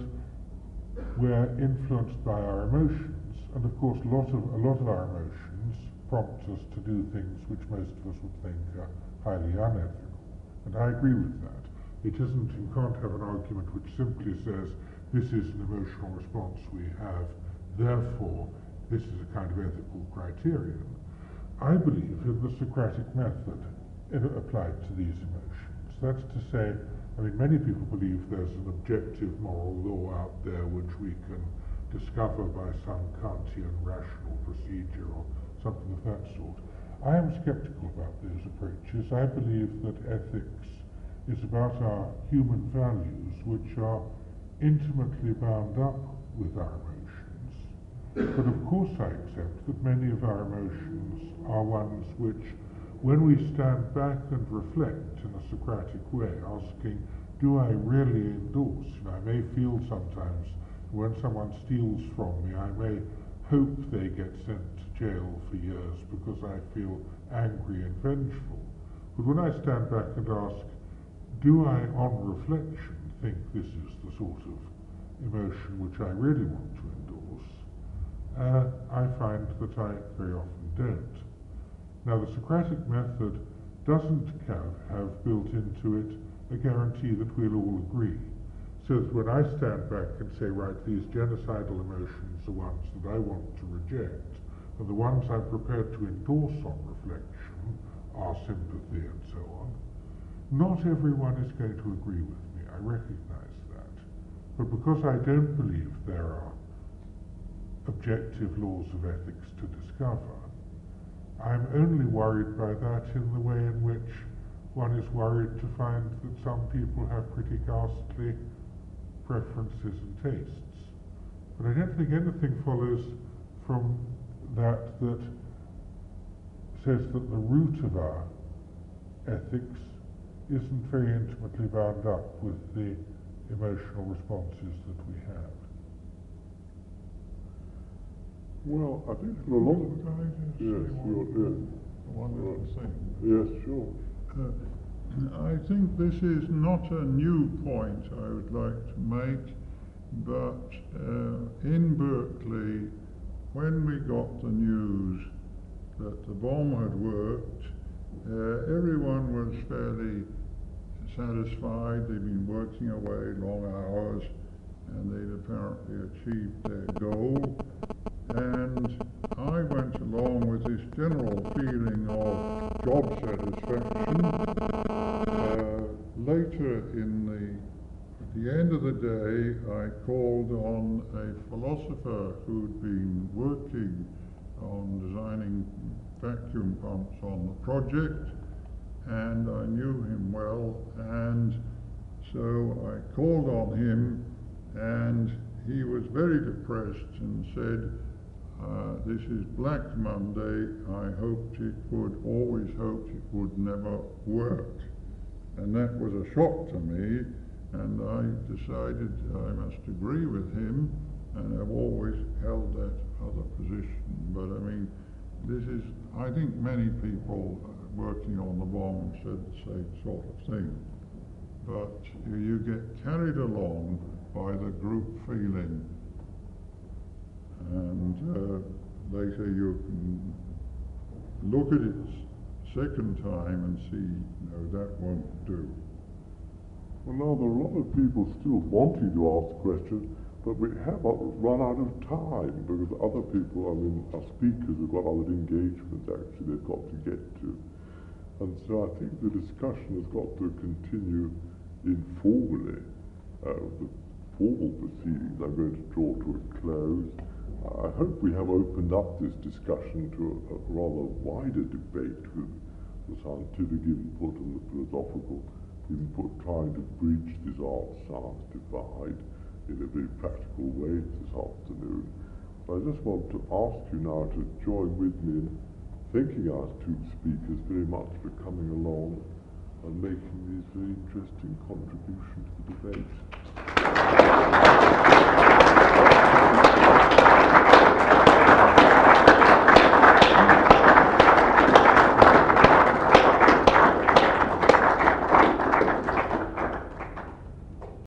we're influenced by our emotions, and of course a lot of, a lot of our emotions prompt us to do things which most of us would think are highly unethical. And I agree with that. It isn't, you can't have an argument which simply says, this is an emotional response we have, therefore this is a kind of ethical criterion. I believe in the Socratic method applied to these emotions. That's to say, I mean, many people believe there's an objective moral law out there which we can discover by some Kantian rational procedure or something of that sort. I am skeptical about those approaches. I believe that ethics is about our human values, which are intimately bound up with our emotions. But of course I accept that many of our emotions are ones which, when we stand back and reflect in a Socratic way, asking, do I really endorse? And I may feel sometimes when someone steals from me, I may hope they get sent to jail for years because I feel angry and vengeful. But when I stand back and ask, do I, on reflection, think this is the sort of emotion which I really want to endorse, uh, I find that I very often don't. Now, the Socratic method doesn't have, have built into it a guarantee that we'll all agree. So that when I stand back and say, right, these genocidal emotions are ones that I want to reject, and the ones I'm prepared to endorse on reflection are sympathy and so on, not everyone is going to agree with me. I recognize that. But because I don't believe there are objective laws of ethics to discover, I'm only worried by that in the way in which one is worried to find that some people have pretty ghastly preferences and tastes. But I don't think anything follows from that that says that the root of our ethics isn't very intimately bound up with the emotional responses that we have. Well, I think for a lot of... Can I just Yes, say sure, one, yes. one little thing? Yes, sure. Uh, I think this is not a new point I would like to make, but uh, in Berkeley, when we got the news that the bomb had worked, uh, everyone was fairly satisfied. They'd been working away long hours, and they'd apparently achieved their goal. And I went along with this general feeling of job satisfaction. Uh, later in the, at the end of the day, I called on a philosopher who'd been working on designing vacuum pumps on the project, and I knew him well, and so I called on him, and he was very depressed and said, Uh, this is Black Monday. I hoped it would, always hoped it would never work. And that was a shock to me, and I decided I must agree with him, and I've always held that other position. But I mean, this is, I think many people working on the bomb said the same sort of thing. But you, you get carried along by the group feeling, and uh, later you can look at it second time and see, no, that won't do. Well, now there are a lot of people still wanting to ask questions, but we have run out of time because other people, I mean, our speakers have got other engagements actually they've got to get to. And so I think the discussion has got to continue informally. Uh, the formal proceedings are going to draw to a close. I hope we have opened up this discussion to a, a rather wider debate with the scientific input and the philosophical input, trying to bridge this art-science divide in a very practical way this afternoon. I just want to ask you now to join with me in thanking our two speakers very much for coming along and making these very interesting contributions to the debate.